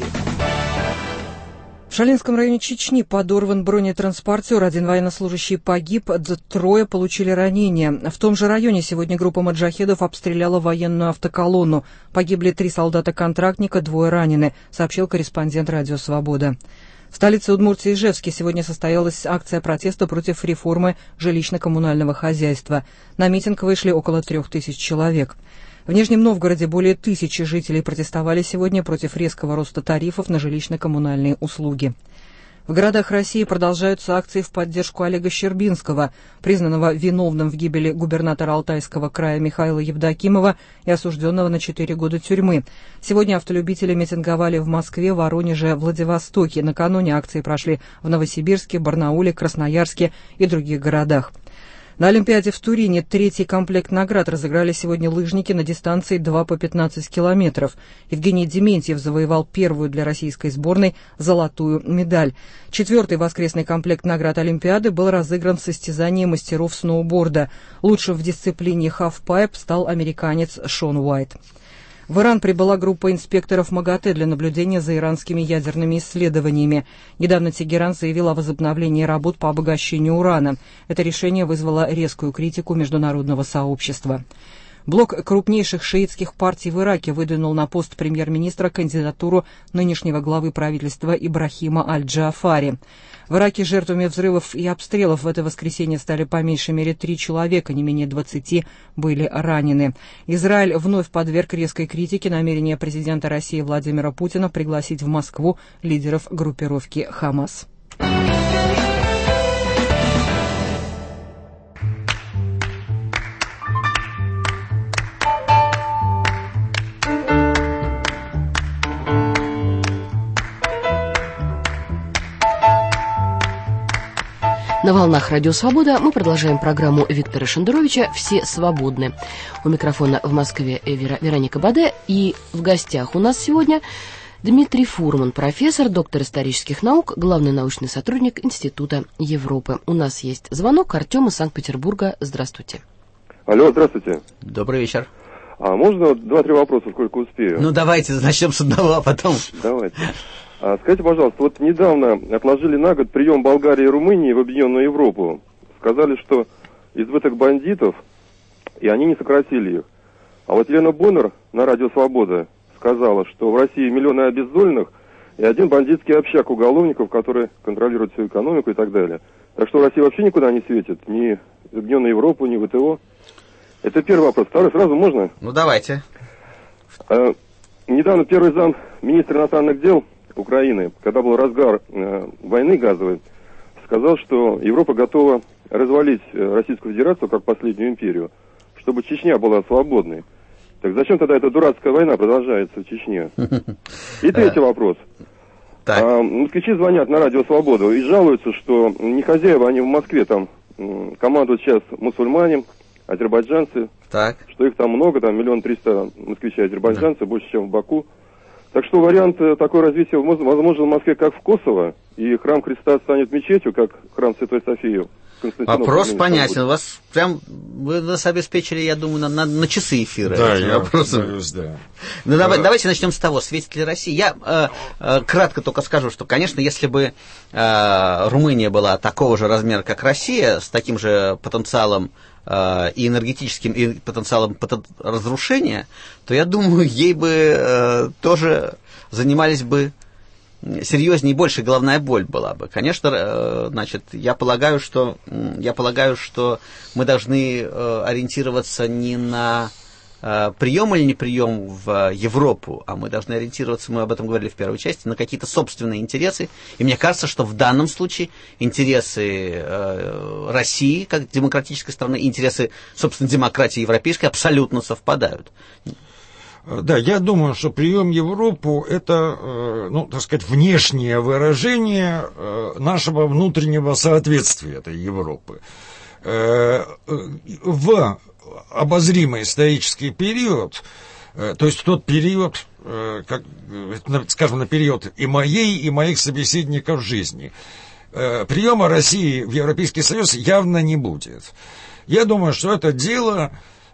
В Шалинском районе Чечни подорван бронетранспортер. Один военнослужащий погиб, 3 получили ранения. В том же районе сегодня группа маджахедов обстреляла военную автоколонну. Погибли 3 солдата-контрактника, 2 ранены, сообщил корреспондент «Радио Свобода». В столице Удмуртии Ижевске сегодня состоялась акция протеста против реформы жилищно-коммунального хозяйства. На митинг вышли около 3000 человек. В Нижнем Новгороде более 1000 жителей протестовали сегодня против резкого роста тарифов на жилищно-коммунальные услуги. В городах России продолжаются акции в поддержку Олега Щербинского, признанного виновным в гибели губернатора Алтайского края Михаила Евдокимова и осужденного на 4 года тюрьмы. Сегодня автолюбители митинговали в Москве, Воронеже, Владивостоке. Накануне акции прошли в Новосибирске, Барнауле, Красноярске и других городах. На Олимпиаде в Турине 3-й комплект наград разыграли сегодня лыжники на дистанции 2 по 15 километров. Евгений Дементьев завоевал первую для российской сборной золотую медаль. 4-й воскресный комплект наград Олимпиады был разыгран в состязании мастеров сноуборда. Лучшим в дисциплине хафпайп стал американец Шон Уайт. В Иран прибыла группа инспекторов МАГАТЭ для наблюдения за иранскими ядерными исследованиями. Недавно Тегеран заявил о возобновлении работ по обогащению урана. Это решение вызвало резкую критику международного сообщества. Блок крупнейших шиитских партий в Ираке выдвинул на пост премьер-министра кандидатуру нынешнего главы правительства Ибрахима Аль-Джаафари. В Ираке жертвами взрывов и обстрелов в это воскресенье стали по меньшей мере 3 человека, не менее 20 были ранены. Израиль вновь подверг резкой критике намерения президента России Владимира Путина пригласить в Москву лидеров группировки «Хамас». На волнах «Радио Свобода» мы продолжаем программу Виктора Шендеровича «Все свободны». У микрофона в Москве Вероника Баде. И в гостях у нас сегодня Дмитрий Фурман, профессор, доктор исторических наук, главный научный сотрудник Института Европы. У нас есть звонок. Артем из Санкт-Петербурга. Здравствуйте. Алло, здравствуйте. Добрый вечер. А можно 2-3 вопроса, сколько успею? Ну, давайте начнем с одного, а потом... Давайте. Скажите, пожалуйста, вот недавно отложили на год прием Болгарии и Румынии в Объединенную Европу. Сказали, что избыток бандитов, и они не сократили их. А вот Елена Боннер на Радио Свобода сказала, что в России миллионы обездоленных и один бандитский общак уголовников, который контролирует всю экономику и так далее. Так что Россия вообще никуда не светит, ни в Объединенную Европу, ни в ВТО. Это первый вопрос. Второй сразу можно? Ну, давайте. Недавно первый зам министра иностранных дел Украины, когда был разгар войны газовой, сказал, что Европа готова развалить Российскую Федерацию как последнюю империю, чтобы Чечня была свободной. Так зачем тогда эта дурацкая война продолжается в Чечне? И третий вопрос. Москвичи звонят на Радио Свободу и жалуются, что не хозяева, они в Москве, там командуют сейчас мусульмане, азербайджанцы, что их там много, там 1 300 000 москвичей азербайджанцев, больше, чем в Баку. Так что вариант такой развития возможен в Москве, как в Косово, и храм Христа станет мечетью, как храм Святой Софии. Вопрос понятен. У вас прям, вы нас обеспечили, я думаю, на часы эфира. Да, я повторюсь, да. Ну, давайте начнем с того, светит ли Россия. Я кратко только скажу, что, конечно, если бы Румыния была такого же размера, как Россия, с таким же потенциалом и энергетическим, и потенциалом разрушения, то, я думаю, ей бы тоже занимались бы серьезнее и больше головная боль была бы. Конечно, значит, я полагаю, что мы должны ориентироваться не на прием или не прием в Европу, а мы должны ориентироваться, мы об этом говорили в первой части, на какие-то собственные интересы. И мне кажется, что в данном случае интересы России, как демократической страны, интересы, собственно, демократии европейской абсолютно совпадают. Да, я думаю, что прием в Европу – это, ну, так сказать, внешнее выражение нашего внутреннего соответствия этой Европы. В обозримый исторический период, то есть в тот период, как, скажем, на период и моей, и моих собеседников жизни, приема России в Европейский Союз явно не будет. Я думаю, что это дело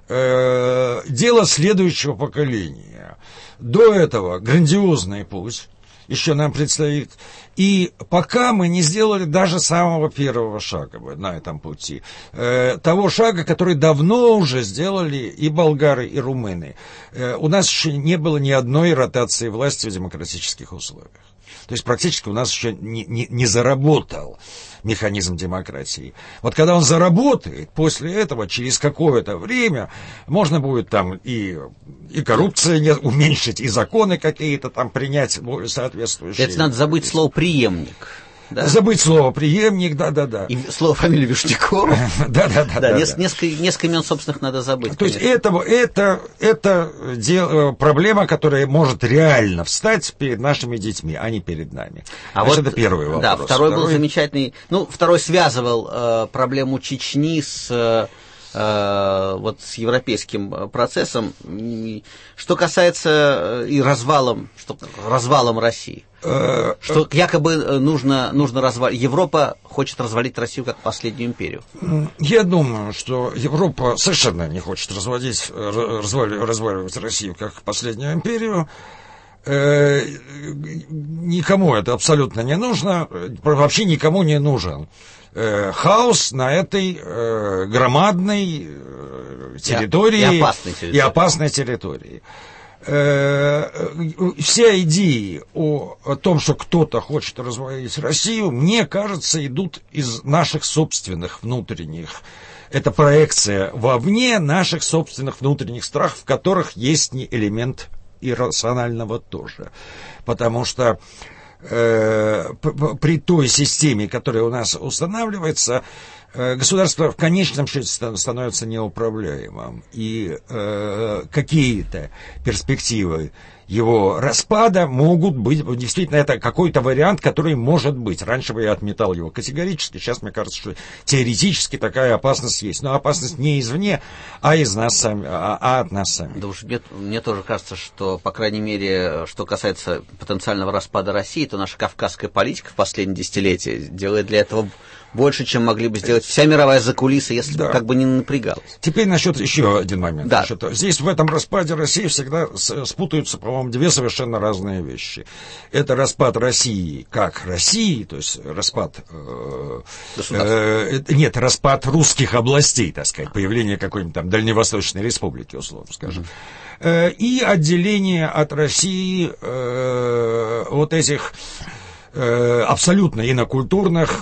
следующего поколения. До этого грандиозный путь еще нам предстоит. И пока мы не сделали даже самого первого шага на этом пути, того шага, который давно уже сделали и болгары, и румыны. У нас еще не было ни одной ротации власти в демократических условиях. То есть практически у нас еще не заработал механизм демократии. Вот когда он заработает, после этого, через какое-то время, можно будет там и коррупцию уменьшить, и законы какие-то там принять соответствующие. Это надо забыть слово «преемник». Да? Забыть слово «преемник», да-да-да. И слово фамилию Вишнякова. Да-да-да. Несколько имен собственных надо забыть. То есть это проблема, которая может реально встать перед нашими детьми, а не перед нами. Значит, это первый вопрос. Да, второй был замечательный. Ну, второй связывал проблему Чечни с европейским процессом. Что касается и развалом России. Что якобы нужно развалить. Европа хочет развалить Россию как последнюю империю. Я думаю, что Европа совершенно не хочет разваливать Россию как последнюю империю. Никому это абсолютно не нужно. Вообще никому не нужен хаос на этой громадной территории и опасной территории. Все идеи о том, что кто-то хочет развалить Россию, мне кажется, идут из наших собственных внутренних. Это проекция вовне наших собственных внутренних страхов, в которых есть элемент иррационального тоже. Потому что при той системе, которая у нас устанавливается, государство в конечном счете становится неуправляемым. И какие-то перспективы его распада могут быть, действительно, это какой-то вариант, который может быть. Раньше бы я отметал его категорически, сейчас мне кажется, что теоретически такая опасность есть. Но опасность не извне, а из нас сами, а от нас сами. Да уж мне тоже кажется, что, по крайней мере, что касается потенциального распада России, то наша кавказская политика в последние десятилетия делает для этого больше, чем могли бы сделать вся мировая закулиса, если бы как бы не напрягалась. Теперь насчет еще один момент. Да. Здесь в этом распаде России всегда спутаются, по-моему, две совершенно разные вещи. Это распад России как России, то есть распад распад русских областей, так сказать, появление какой-нибудь там Дальневосточной республики, условно скажем. И отделение от России вот этих абсолютно инокультурных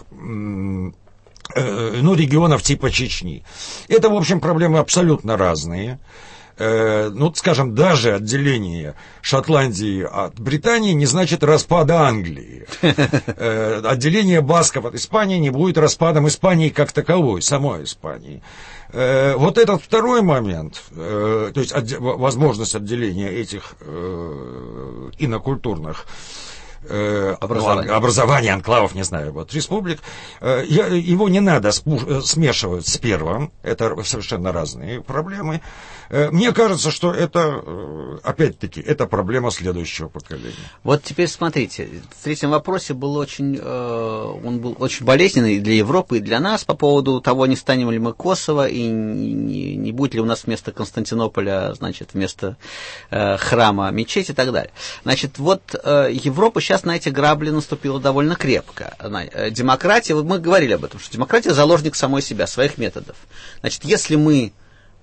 регионов типа Чечни. Это, в общем, проблемы абсолютно разные. Скажем, даже отделение Шотландии от Британии не значит распада Англии. Отделение басков от Испании не будет распадом Испании как таковой, самой Испании. Вот этот второй момент, то есть возможность отделения этих инокультурных образования, анклавов, не знаю, республик, его не надо смешивать с первым, это совершенно разные проблемы. Мне кажется, что это, опять-таки, это проблема следующего поколения. Вот теперь смотрите, в третьем вопросе он был очень болезненный для Европы и для нас по поводу того, не станем ли мы Косово и не будет ли у нас вместо Константинополя, значит, вместо храма мечеть и так далее. Значит, вот Европа сейчас на эти грабли наступила довольно крепко. Демократия, мы говорили об этом, что демократия заложник самой себя, своих методов. Значит, если мы,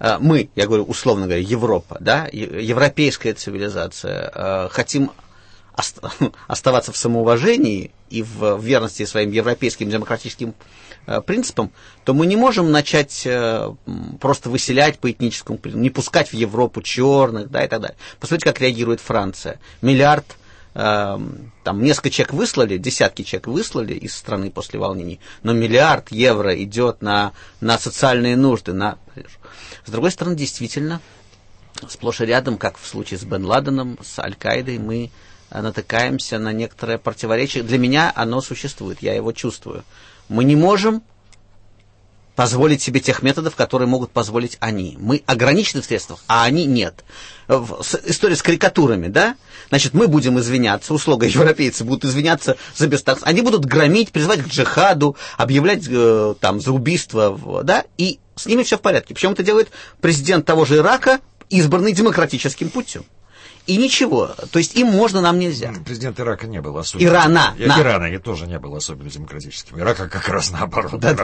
я говорю, условно говоря, Европа, да, европейская цивилизация, хотим оставаться в самоуважении и в верности своим европейским демократическим принципам, то мы не можем начать просто выселять по этническому признаку, не пускать в Европу черных, да, и так далее. Посмотрите, как реагирует Франция. Миллиард, там несколько человек выслали, десятки человек выслали из страны после волнений, но миллиард евро идет на социальные нужды. С другой стороны, действительно, сплошь и рядом, как в случае с Бен Ладеном, с Аль-Каидой, мы натыкаемся на некоторое противоречие. Для меня оно существует, я его чувствую. Мы не можем позволить себе тех методов, которые могут позволить они. Мы ограничены в средствах, а они нет. История с карикатурами, да? Значит, мы будем извиняться, условно, европейцы будут извиняться за бестактность. Они будут громить, призывать к джихаду, объявлять там за убийство, да? И с ними все в порядке. Причем это делает президент того же Ирака, избранный демократическим путем. И ничего, то есть им можно, нам нельзя. Президент Ирака не был особенно... Ирана и тоже не был особенно демократическим. Ирака как раз наоборот. Да.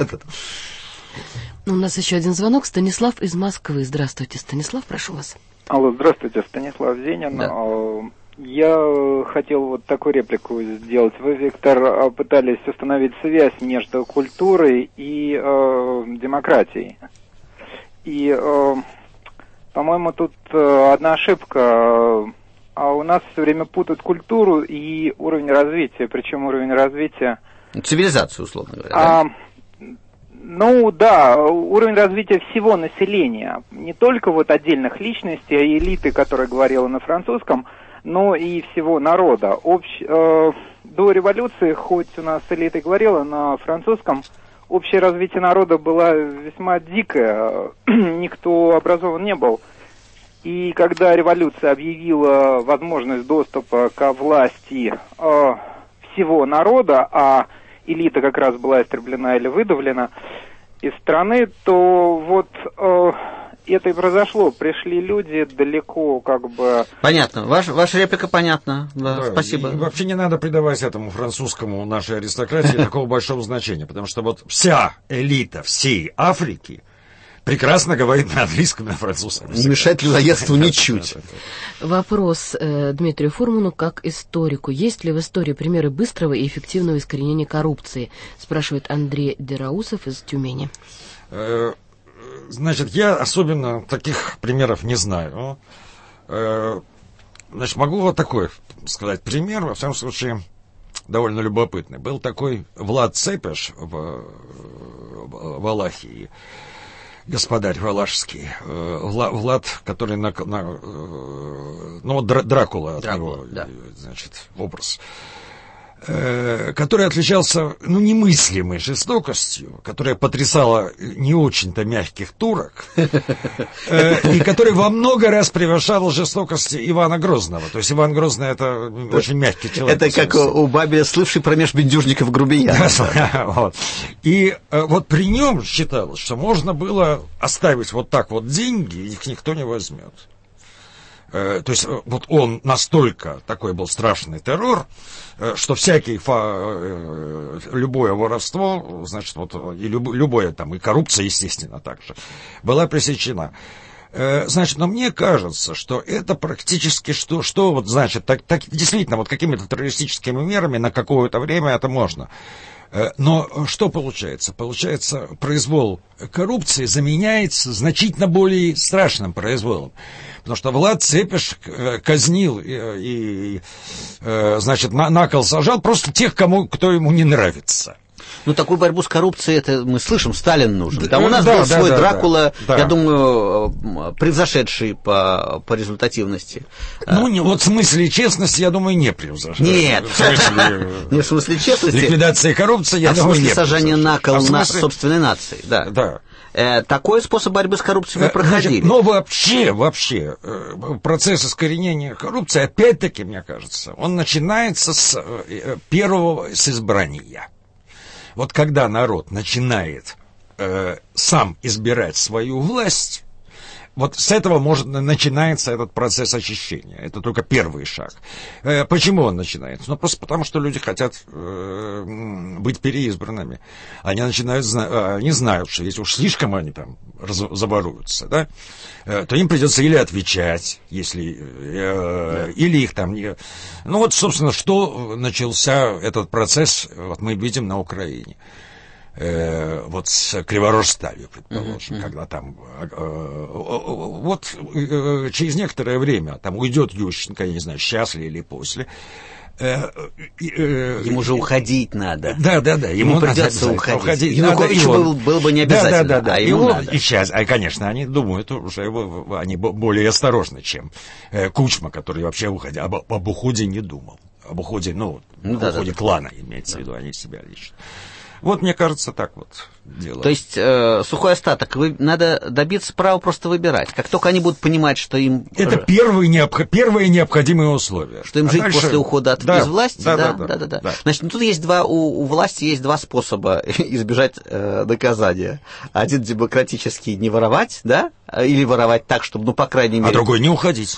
У нас еще один звонок. Станислав из Москвы. Здравствуйте, Станислав, прошу вас. Алло, здравствуйте, Станислав Зенин. Да. Я хотел вот такую реплику сделать. Вы, Виктор, пытались установить связь между культурой и демократией. И... по-моему, тут одна ошибка. А у нас все время путают культуру и уровень развития. Причем уровень развития... Цивилизацию, условно говоря. Ну да, уровень развития всего населения. Не только вот отдельных личностей, а элиты, которая говорила на французском, но и всего народа. До революции, хоть у нас элита говорила на французском, общее развитие народа было весьма дикое, никто образован не был. И когда революция объявила возможность доступа ко власти всего народа, а элита как раз была истреблена или выдавлена из страны, то вот это и произошло. Пришли люди далеко как бы... Понятно. Ваша реплика понятна. Да, спасибо. И вообще не надо придавать этому французскому, нашей аристократии, такого большого значения, потому что вот вся элита всей Африки прекрасно говорит на английском и на французском. Не мешает людоедству ничуть. Вопрос Дмитрию Фурману как историку. Есть ли в истории примеры быстрого и эффективного искоренения коррупции? Спрашивает Андрей Дераусов из Тюмени. Значит, я особенно таких примеров не знаю. Значит, могу вот такой сказать пример, во всяком случае, довольно любопытный. Был такой Влад Цепеш в Валахии, господарь валашский, Влад, который Дракула от него, да. Значит, образ, который отличался, немыслимой жестокостью, которая потрясала не очень-то мягких турок, и который во много раз превышал жестокость Ивана Грозного. То есть Иван Грозный — это очень мягкий человек. Это как у Бабеля, слывший промеж бендюжников грубиян. И вот при нем считалось, что можно было оставить вот так вот деньги, и их никто не возьмет. То есть вот он настолько такой был страшный террор, что любое воровство, значит, вот и любое там, и коррупция, естественно, также была пресечена. Значит, но мне кажется, что это практически что вот значит, так действительно, вот какими-то террористическими мерами на какое-то время это можно. Но что получается? Получается, произвол коррупции заменяется значительно более страшным произволом. Потому что Влад Цепеш казнил и значит, на кол сажал просто тех, кто ему не нравится. Такую борьбу с коррупцией, это мы слышим, Сталин нужен. Там у нас был свой Дракула, я думаю, превзошедший по результативности. Вот в смысле честности, я думаю, не превзошедший. Нет, не в смысле честности. Ликвидация коррупции, я думаю, не в смысле сажания на кол на собственной нации. Да. Такой способ борьбы с коррупцией мы проходили. Но вообще, процесс искоренения коррупции, опять-таки, мне кажется, он начинается с избрания. Вот когда народ начинает сам избирать свою власть, вот с этого начинается этот процесс очищения. Это только первый шаг. Почему он начинается? Ну, просто потому, что люди хотят быть переизбранными. Они знают, что если уж слишком они там заборуются, да, то им придется или отвечать, или их там... Ну, вот, собственно, что начался этот процесс, вот мы видим на Украине. Вот с Криворожсталью, предположим, когда там вот через некоторое время там уйдет Ющенко, я не знаю, сейчас ли или после. Ему же уходить надо. Да, ему придется уходить. Януковичу было бы не обязательно, да. А ему надо. И сейчас, конечно, они думают уже, они более осторожны, чем Кучма, который вообще об уходе не думал. Об уходе, уходе клана, имеется в виду, а не себя лично. Вот, мне кажется, так вот дело. То есть, сухой остаток, надо добиться права просто выбирать. Как только они будут понимать, что им... Это первые необходимые условия. Что им жить дальше... после ухода из власти? Да. Значит, тут есть у власти есть два способа избежать наказания. Один демократический — не воровать, да? Или воровать так, чтобы, по крайней мере... А другой — не уходить.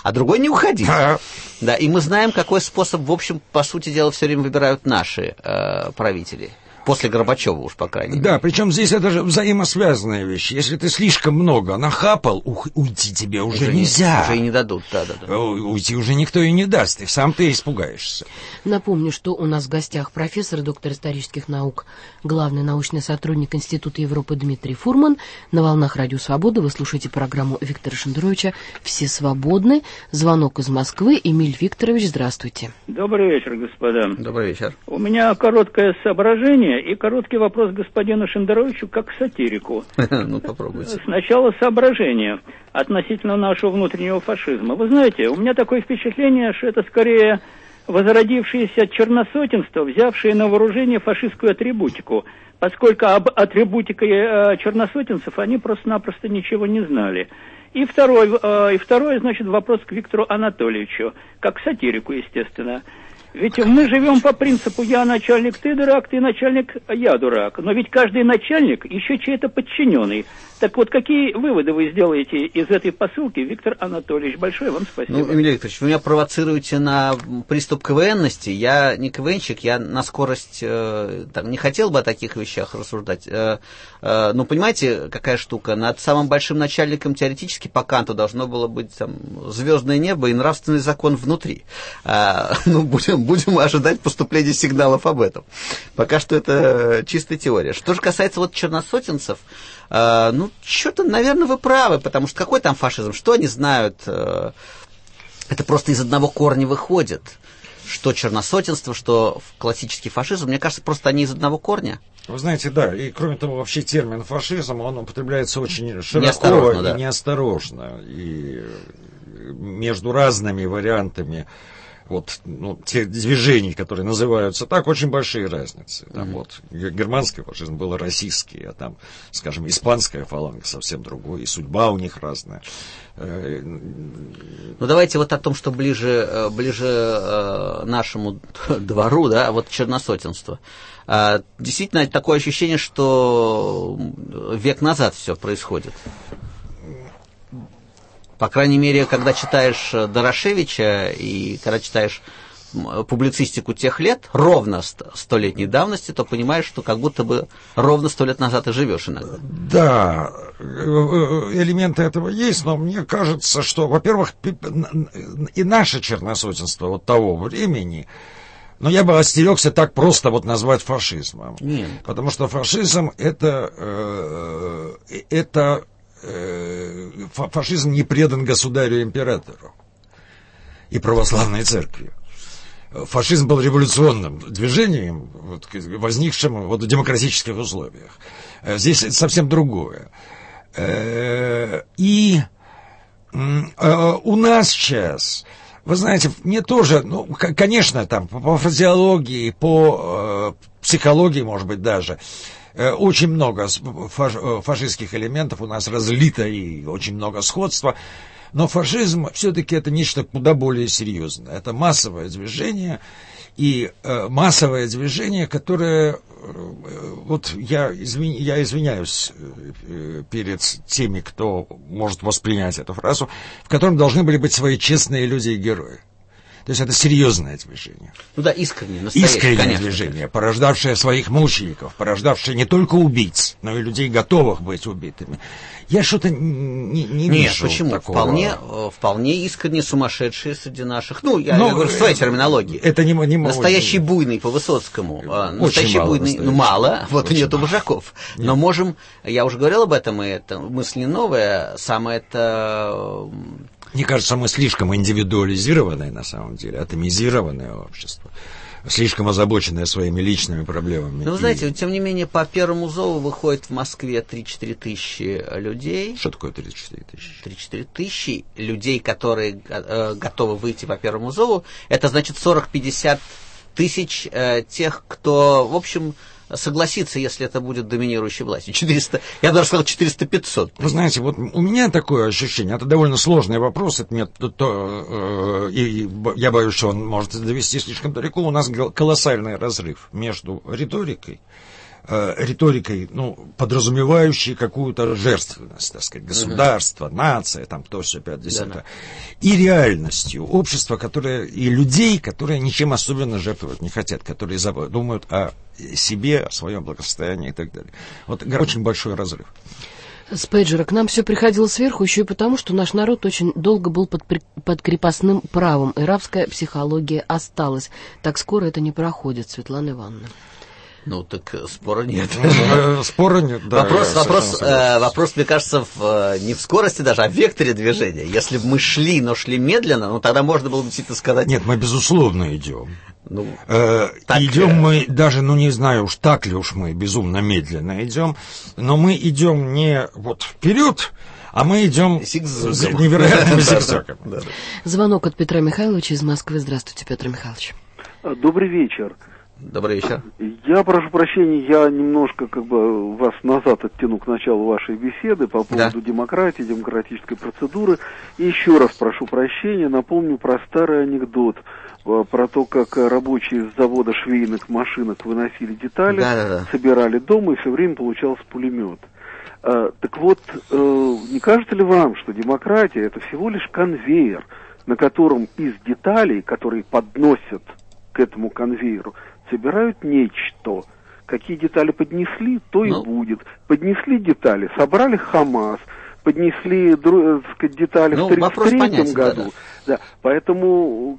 Да, и мы знаем, какой способ, в общем, по сути дела, все время выбирают наши правители. После Горбачева уж, по крайней мере. Да, причем здесь это же взаимосвязанная вещь. Если ты слишком много нахапал, уйти тебе уже нельзя. Уже и не дадут, да. Уйти уже никто и не даст, и сам ты испугаешься. Напомню, что у нас в гостях профессор, доктор исторических наук, главный научный сотрудник Института Европы Дмитрий Фурман. На волнах Радио Свобода вы слушаете программу Виктора Шендеровича «Все свободны». Звонок из Москвы. Эмиль Викторович, здравствуйте. Добрый вечер, господа. Добрый вечер. У меня короткое соображение и короткий вопрос господину Шендеровичу как сатирику. Ну, попробуйте. Сначала соображение относительно нашего внутреннего фашизма. Вы знаете, у меня такое впечатление, что это скорее возродившееся черносотенство, взявшее на вооружение фашистскую атрибутику, поскольку об атрибутике черносотенцев они просто-напросто ничего не знали. И второй, значит, вопрос к Виктору Анатольевичу, как сатирику, естественно. Ведь мы живем по принципу «я начальник, ты дурак, ты начальник, я дурак». Но ведь каждый начальник еще чей-то подчиненный. Так вот, какие выводы вы сделаете из этой посылки, Виктор Анатольевич? Большое вам спасибо. Эмиль Викторович, вы меня провоцируете на приступ КВНности. Я не КВНщик, я на скорость не хотел бы о таких вещах рассуждать. Но понимаете, какая штука? Над самым большим начальником теоретически по Канту должно было быть звездное небо и нравственный закон внутри. Будем ожидать поступления сигналов об этом. Пока что это чистая теория. Что же касается черносотенцев, что-то, наверное, вы правы, потому что какой там фашизм? Что они знают? Это просто из одного корня выходит. Что черносотенство, что классический фашизм. Мне кажется, просто они из одного корня. Вы знаете, да, и кроме того, вообще термин фашизм, он употребляется очень широко и неосторожно. И между разными вариантами тех движений, которые называются так, очень большие разницы. Там германский фашизм был российский, а там, скажем, испанская фаланга совсем другой, и судьба у них разная. Давайте о том, что ближе нашему двору, черносотенство. Действительно, такое ощущение, что век назад все происходит. По крайней мере, когда читаешь Дорошевича и когда читаешь публицистику тех лет, ровно 100-летней давности, то понимаешь, что как будто бы ровно 100 лет назад и живешь иногда. Да, элементы этого есть, но мне кажется, что, во-первых, и наше черносотенство того времени, но я бы остерегся так просто назвать фашизмом. Нет. Потому что фашизм это фашизм не предан государю-императору и православной церкви. Фашизм был революционным движением, возникшим в демократических условиях. Здесь совсем другое. И у нас сейчас, вы знаете, мне тоже, конечно, по фразеологии, по психологии, может быть, даже, очень много фашистских элементов у нас разлито и очень много сходства, но фашизм все-таки это нечто куда более серьезное. Это массовое движение, и массовое движение, которое... Вот я извиняюсь перед теми, кто может воспринять эту фразу, в котором должны были быть свои честные люди и герои. То есть это серьезное движение. Ну да, искреннее, настоящее. Искреннее конечно, движение, конечно. порождавшее своих мучеников, порождавшее не только убийц, но и людей, готовых быть убитыми. Я что-то не вижу. Нет, почему? Такого. Вполне искренне сумасшедшие среди наших. Ну, я говорю в своей терминологии. Это не настоящий буйный по Высоцкому. Настоящий буйный, мало, вот очень нету вожаков. Нет. Но можем, я уже говорил об этом, и это мысль не новая, самое это... Мне кажется, мы слишком индивидуализированное, на самом деле, атомизированное общество, слишком озабоченное своими личными проблемами. Ну, вы знаете, тем не менее, по Первому зову выходит в Москве 3-4 тысячи людей. Что такое 3-4 тысячи? 3-4 тысячи людей, которые готовы выйти по Первому зову. Это значит 40-50 тысяч тех, кто, в общем... согласиться, если это будет доминирующей властью. 400, я бы даже сказал 400-500. Вы знаете, вот у меня такое ощущение, это довольно сложный вопрос, это мне и я боюсь, что он может довести слишком далеко. У нас колоссальный разрыв между риторикой, ну, подразумевающей какую-то жертвенность, так сказать, государство, нация, там, то, все, 50, да. И реальностью общества, которое, и людей, которые ничем особенно жертвовать не хотят, которые думают о себе, о своем благосостоянии и так далее. Вот очень большой разрыв. С пейджера к нам все приходило сверху еще и потому, что наш народ очень долго был под крепостным правом, и рабская психология осталась. Так скоро это не проходит, Светлана Ивановна. Ну, так спора нет. Спора нет, да. Вопрос, мне кажется, не в скорости даже, а в векторе движения. Если бы мы шли, но шли медленно, ну, тогда можно было бы действительно сказать... Нет, мы, безусловно, идем. Ну, идем мы даже, ну, не знаю уж, так ли уж мы безумно медленно идем, но мы идем не вот вперед, а мы идем невероятным зигзагом. Звонок от Петра Михайловича из Москвы. Здравствуйте, Петр Михайлович. Добрый вечер. Добрый вечер. Я прошу прощения, я немножко вас назад оттяну к началу вашей беседы по поводу демократии, демократической процедуры. И еще раз прошу прощения, напомню про старый анекдот, про то, как рабочие с завода швейных машинок выносили детали, собирали дома, и все время получался пулемет. Так вот, не кажется ли вам, что демократия — это всего лишь конвейер, на котором из деталей, которые подносят к этому конвейеру, собирают нечто. Какие детали поднесли, то и будет. Поднесли детали, собрали ХАМАС, поднесли детали в 1933 году. Да. Поэтому,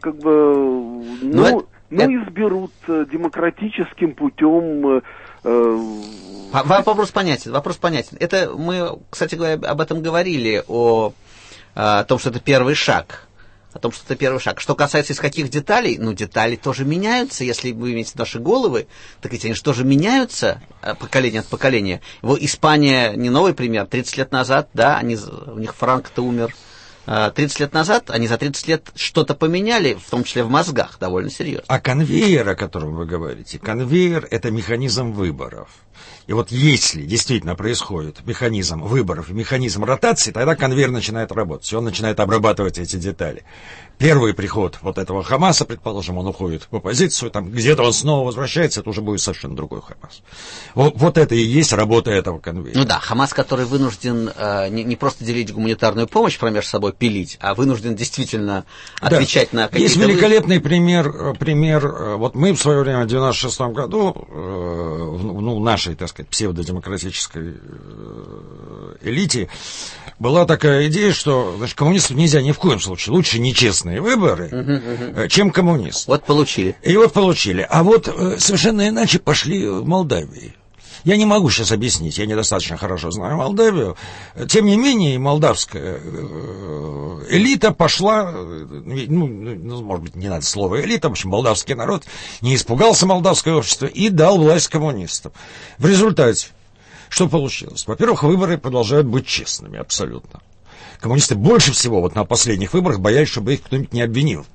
изберут демократическим путем... Вопрос понятен. Это мы, кстати говоря, об этом говорили, о том, что это первый шаг. Что касается из каких деталей, детали тоже меняются. Если вы имеете наши головы, так ведь они же тоже меняются поколение от поколения. Испания не новый пример. 30 лет назад, у них Франко-то умер. 30 лет назад, они за 30 лет что-то поменяли, в том числе в мозгах, довольно серьезно. А конвейер, о котором вы говорите, конвейер — это механизм выборов. И вот если действительно происходит механизм выборов и механизм ротации, тогда конвейер начинает работать, и он начинает обрабатывать эти детали. Первый приход вот этого ХАМАСа, предположим, он уходит в оппозицию, там где-то он снова возвращается, это уже будет совершенно другой ХАМАС. Вот это и есть работа этого конвейера. Ну да, ХАМАС, который вынужден не просто делить гуманитарную помощь промеж собой, пилить, а вынужден действительно отвечать на какие-то... Есть великолепный пример, вот мы в свое время в 1996 году, в нашей, так сказать, псевдодемократической элите, была такая идея, что, значит, коммунистов нельзя ни в коем случае, лучше нечестные выборы, чем коммунист. Вот получили. А вот совершенно иначе пошли в Молдавии. Я не могу сейчас объяснить, я недостаточно хорошо знаю Молдавию. Тем не менее, молдавская элита пошла, может быть, не надо слово элита, в общем, молдавский народ не испугался молдавского общества и дал власть коммунистам. В результате, что получилось? Во-первых, выборы продолжают быть честными, абсолютно. Коммунисты больше всего вот на последних выборах боялись, чтобы их кто-нибудь не обвинил.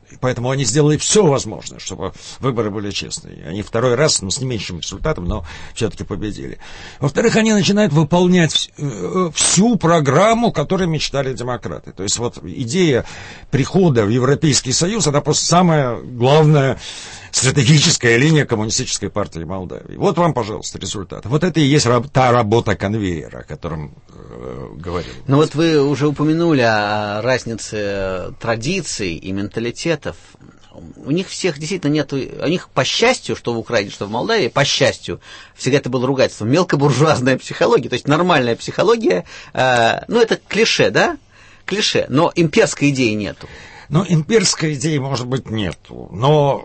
Поэтому они сделали все возможное, чтобы выборы были честные. Они второй раз, с не меньшим результатом, но все-таки победили. Во-вторых, они начинают выполнять всю программу, которой мечтали демократы. То есть вот идея прихода в Европейский Союз, она просто самая главная стратегическая линия Коммунистической партии Молдавии. Вот вам, пожалуйста, результат. Вот это и есть та работа конвейера, о котором говорил. Ну вот вы уже упомянули о разнице традиций и менталитетов. У них всех действительно нету, у них, по счастью, что в Украине, что в Молдавии, по счастью, всегда это было ругательство, мелкобуржуазная психология, то есть нормальная психология, ну это клише, да? Клише, но имперской идеи нету. Ну, имперской идеи, может быть, нету, но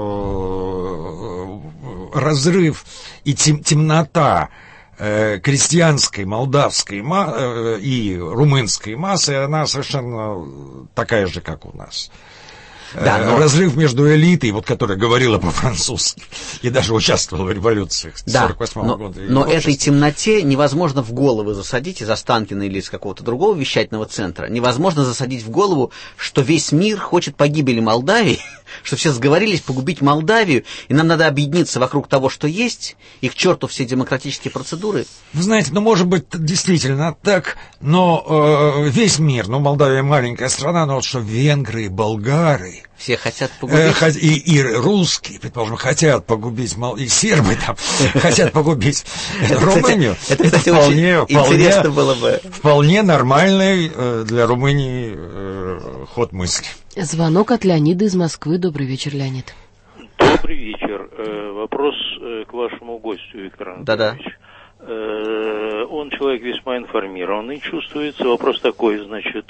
разрыв и темнота крестьянской, молдавской и румынской массы, она совершенно такая же, как у нас. Да, но... Разрыв между элитой, вот, которая говорила по-французски и даже участвовала в революциях 1948 года. Но этой темноте невозможно в голову засадить из Останкина или из какого-то другого вещательного центра, невозможно засадить в голову, что весь мир хочет погибели Молдавии, что все сговорились погубить Молдавию, и нам надо объединиться вокруг того, что есть, и к черту все демократические процедуры. Вы знаете, ну, может быть, действительно так, но весь мир, ну, Молдавия маленькая страна, но вот что венгры, болгары, все хотят погубить. И русские, предположим, хотят погубить, и сербы там хотят погубить Румынию. Это, кстати, очень интересно было бы. Вполне нормальный для Румынии ход мысли. Звонок от Леонида из Москвы. Добрый вечер, Леонид. Добрый вечер. Вопрос к вашему гостю, Виктор Анатольевич. Да-да. Он человек весьма информированный, чувствуется. Вопрос такой, значит...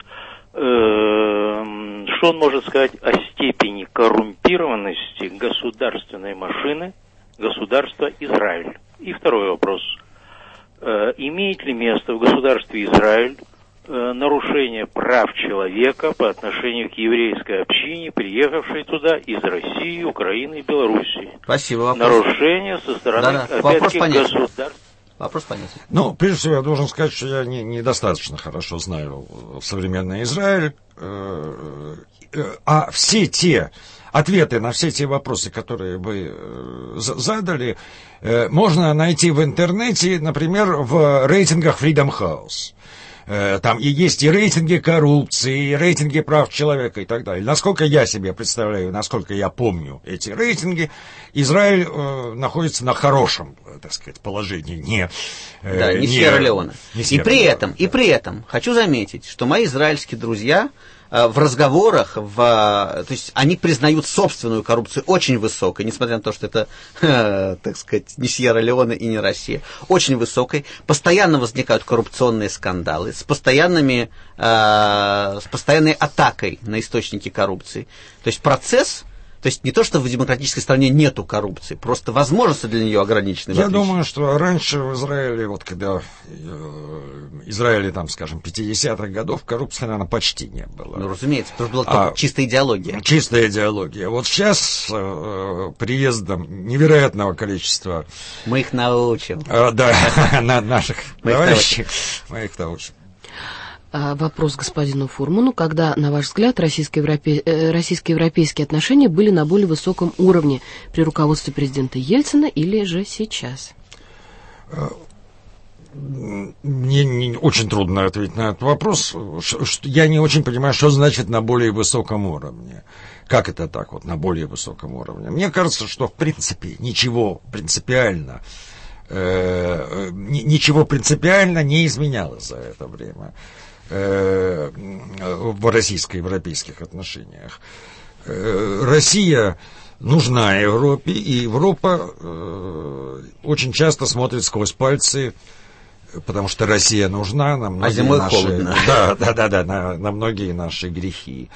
Что он может сказать о степени коррумпированности государственной машины государства Израиль? И второй вопрос. Имеет ли место в государстве Израиль нарушение прав человека по отношению к еврейской общине, приехавшей туда из России, Украины и Белоруссии? Спасибо. Вопрос. Нарушение со стороны, опять-таки, государства. Вопрос понятен. Ну, прежде всего, я должен сказать, что я недостаточно хорошо знаю современный Израиль. А все те ответы на все те вопросы, которые вы задали, можно найти в интернете, например, в рейтингах Freedom House. Там и есть и рейтинги коррупции, и рейтинги прав человека и так далее. Насколько я себе представляю, насколько я помню эти рейтинги, Израиль находится на хорошем, так сказать, положении. Не Сьерра-Леоне. И при этом хочу заметить, что мои израильские друзья в разговорах, то есть они признают собственную коррупцию очень высокой, несмотря на то, что это, так сказать, не Сьерра-Леоне и не Россия, очень высокой. Постоянно возникают коррупционные скандалы с постоянной атакой на источники коррупции. То есть процесс... То есть не то, что в демократической стране нету коррупции, просто возможности для нее ограничены. Я думаю, что раньше в Израиле, вот когда Израиле, там, скажем, 50-х годов, коррупции, наверное, почти не было. Ну, разумеется, потому что была только чистая идеология. Чистая идеология. Вот сейчас приездом невероятного количества... Мы их научим. Да, наших товарищей. Мы их научим. Вопрос господину Фурману. Когда, на ваш взгляд, российско-европейские отношения были на более высоком уровне при руководстве президента Ельцина или же сейчас? Мне очень трудно ответить на этот вопрос. Я не очень понимаю, что значит на более высоком уровне. Как это так, вот на более высоком уровне? Мне кажется, что в принципе ничего принципиально не изменялось за это время в российско-европейских отношениях. Россия нужна Европе, и Европа очень часто смотрит сквозь пальцы, потому что Россия нужна на многие на многие наши грехи.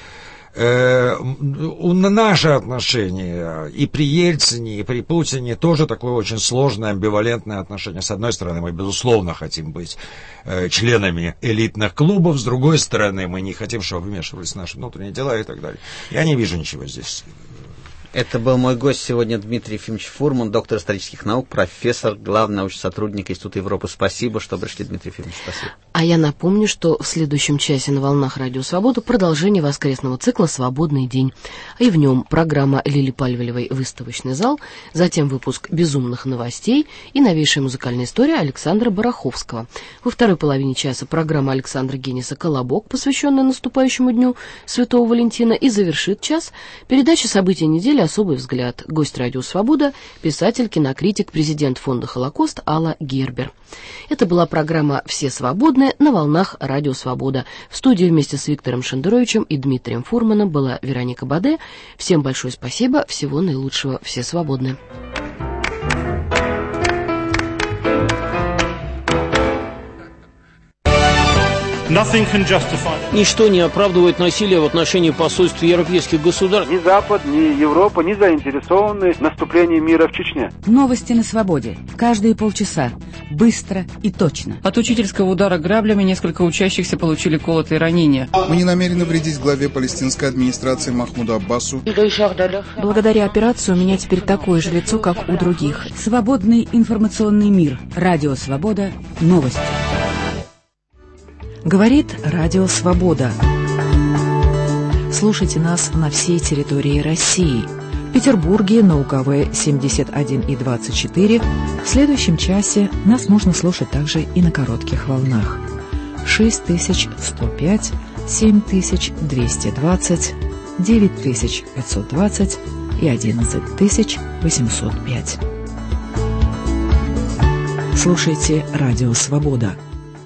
Наши отношения и при Ельцине, и при Путине тоже такое очень сложное, амбивалентное отношение. С одной стороны, мы, безусловно, хотим быть членами элитных клубов, с другой стороны, мы не хотим, чтобы вмешивались в наши внутренние дела и так далее. Я не вижу ничего здесь. Это был мой гость сегодня Дмитрий Ефимович Фурман, доктор исторических наук, профессор, главный научный сотрудник Института Европы. Спасибо, что пришли, Дмитрий Ефимович. Спасибо. А я напомню, что в следующем часе на волнах Радио Свобода продолжение воскресного цикла «Свободный день». И в нем программа Лили Пальвелевой «Выставочный зал», затем выпуск «Безумных новостей» и новейшая музыкальная история Александра Бараховского. Во второй половине часа программа Александра Гениса «Колобок», посвященная наступающему дню Святого Валентина, и завершит час передача «События недели. Особый взгляд». Гость Радио Свобода, писатель, кинокритик, президент фонда «Холокост» Алла Гербер. Это была программа «Все свободны» на волнах Радио Свобода. В студии вместе с Виктором Шендеровичем и Дмитрием Фурманом была Вероника Баде. Всем большое спасибо, всего наилучшего, все свободны. Ничто не оправдывает насилие в отношении посольств европейских государств. Ни Запад, ни Европа не заинтересованы в наступлении мира в Чечне. Новости на свободе. Каждые полчаса. Быстро и точно. От учительского удара граблями несколько учащихся получили колотые ранения. Мы не намерены вредить главе палестинской администрации Махмуду Аббасу. Благодаря операции у меня теперь такое же лицо, как у других. Свободный информационный мир. Радио Свобода. Новости. Говорит Радио Свобода. Слушайте нас на всей территории России. В Петербурге на УКВ 71 и 24. В следующем часе нас можно слушать также и на коротких волнах. 6105, 7220, 9520 и 11805. Слушайте Радио Свобода.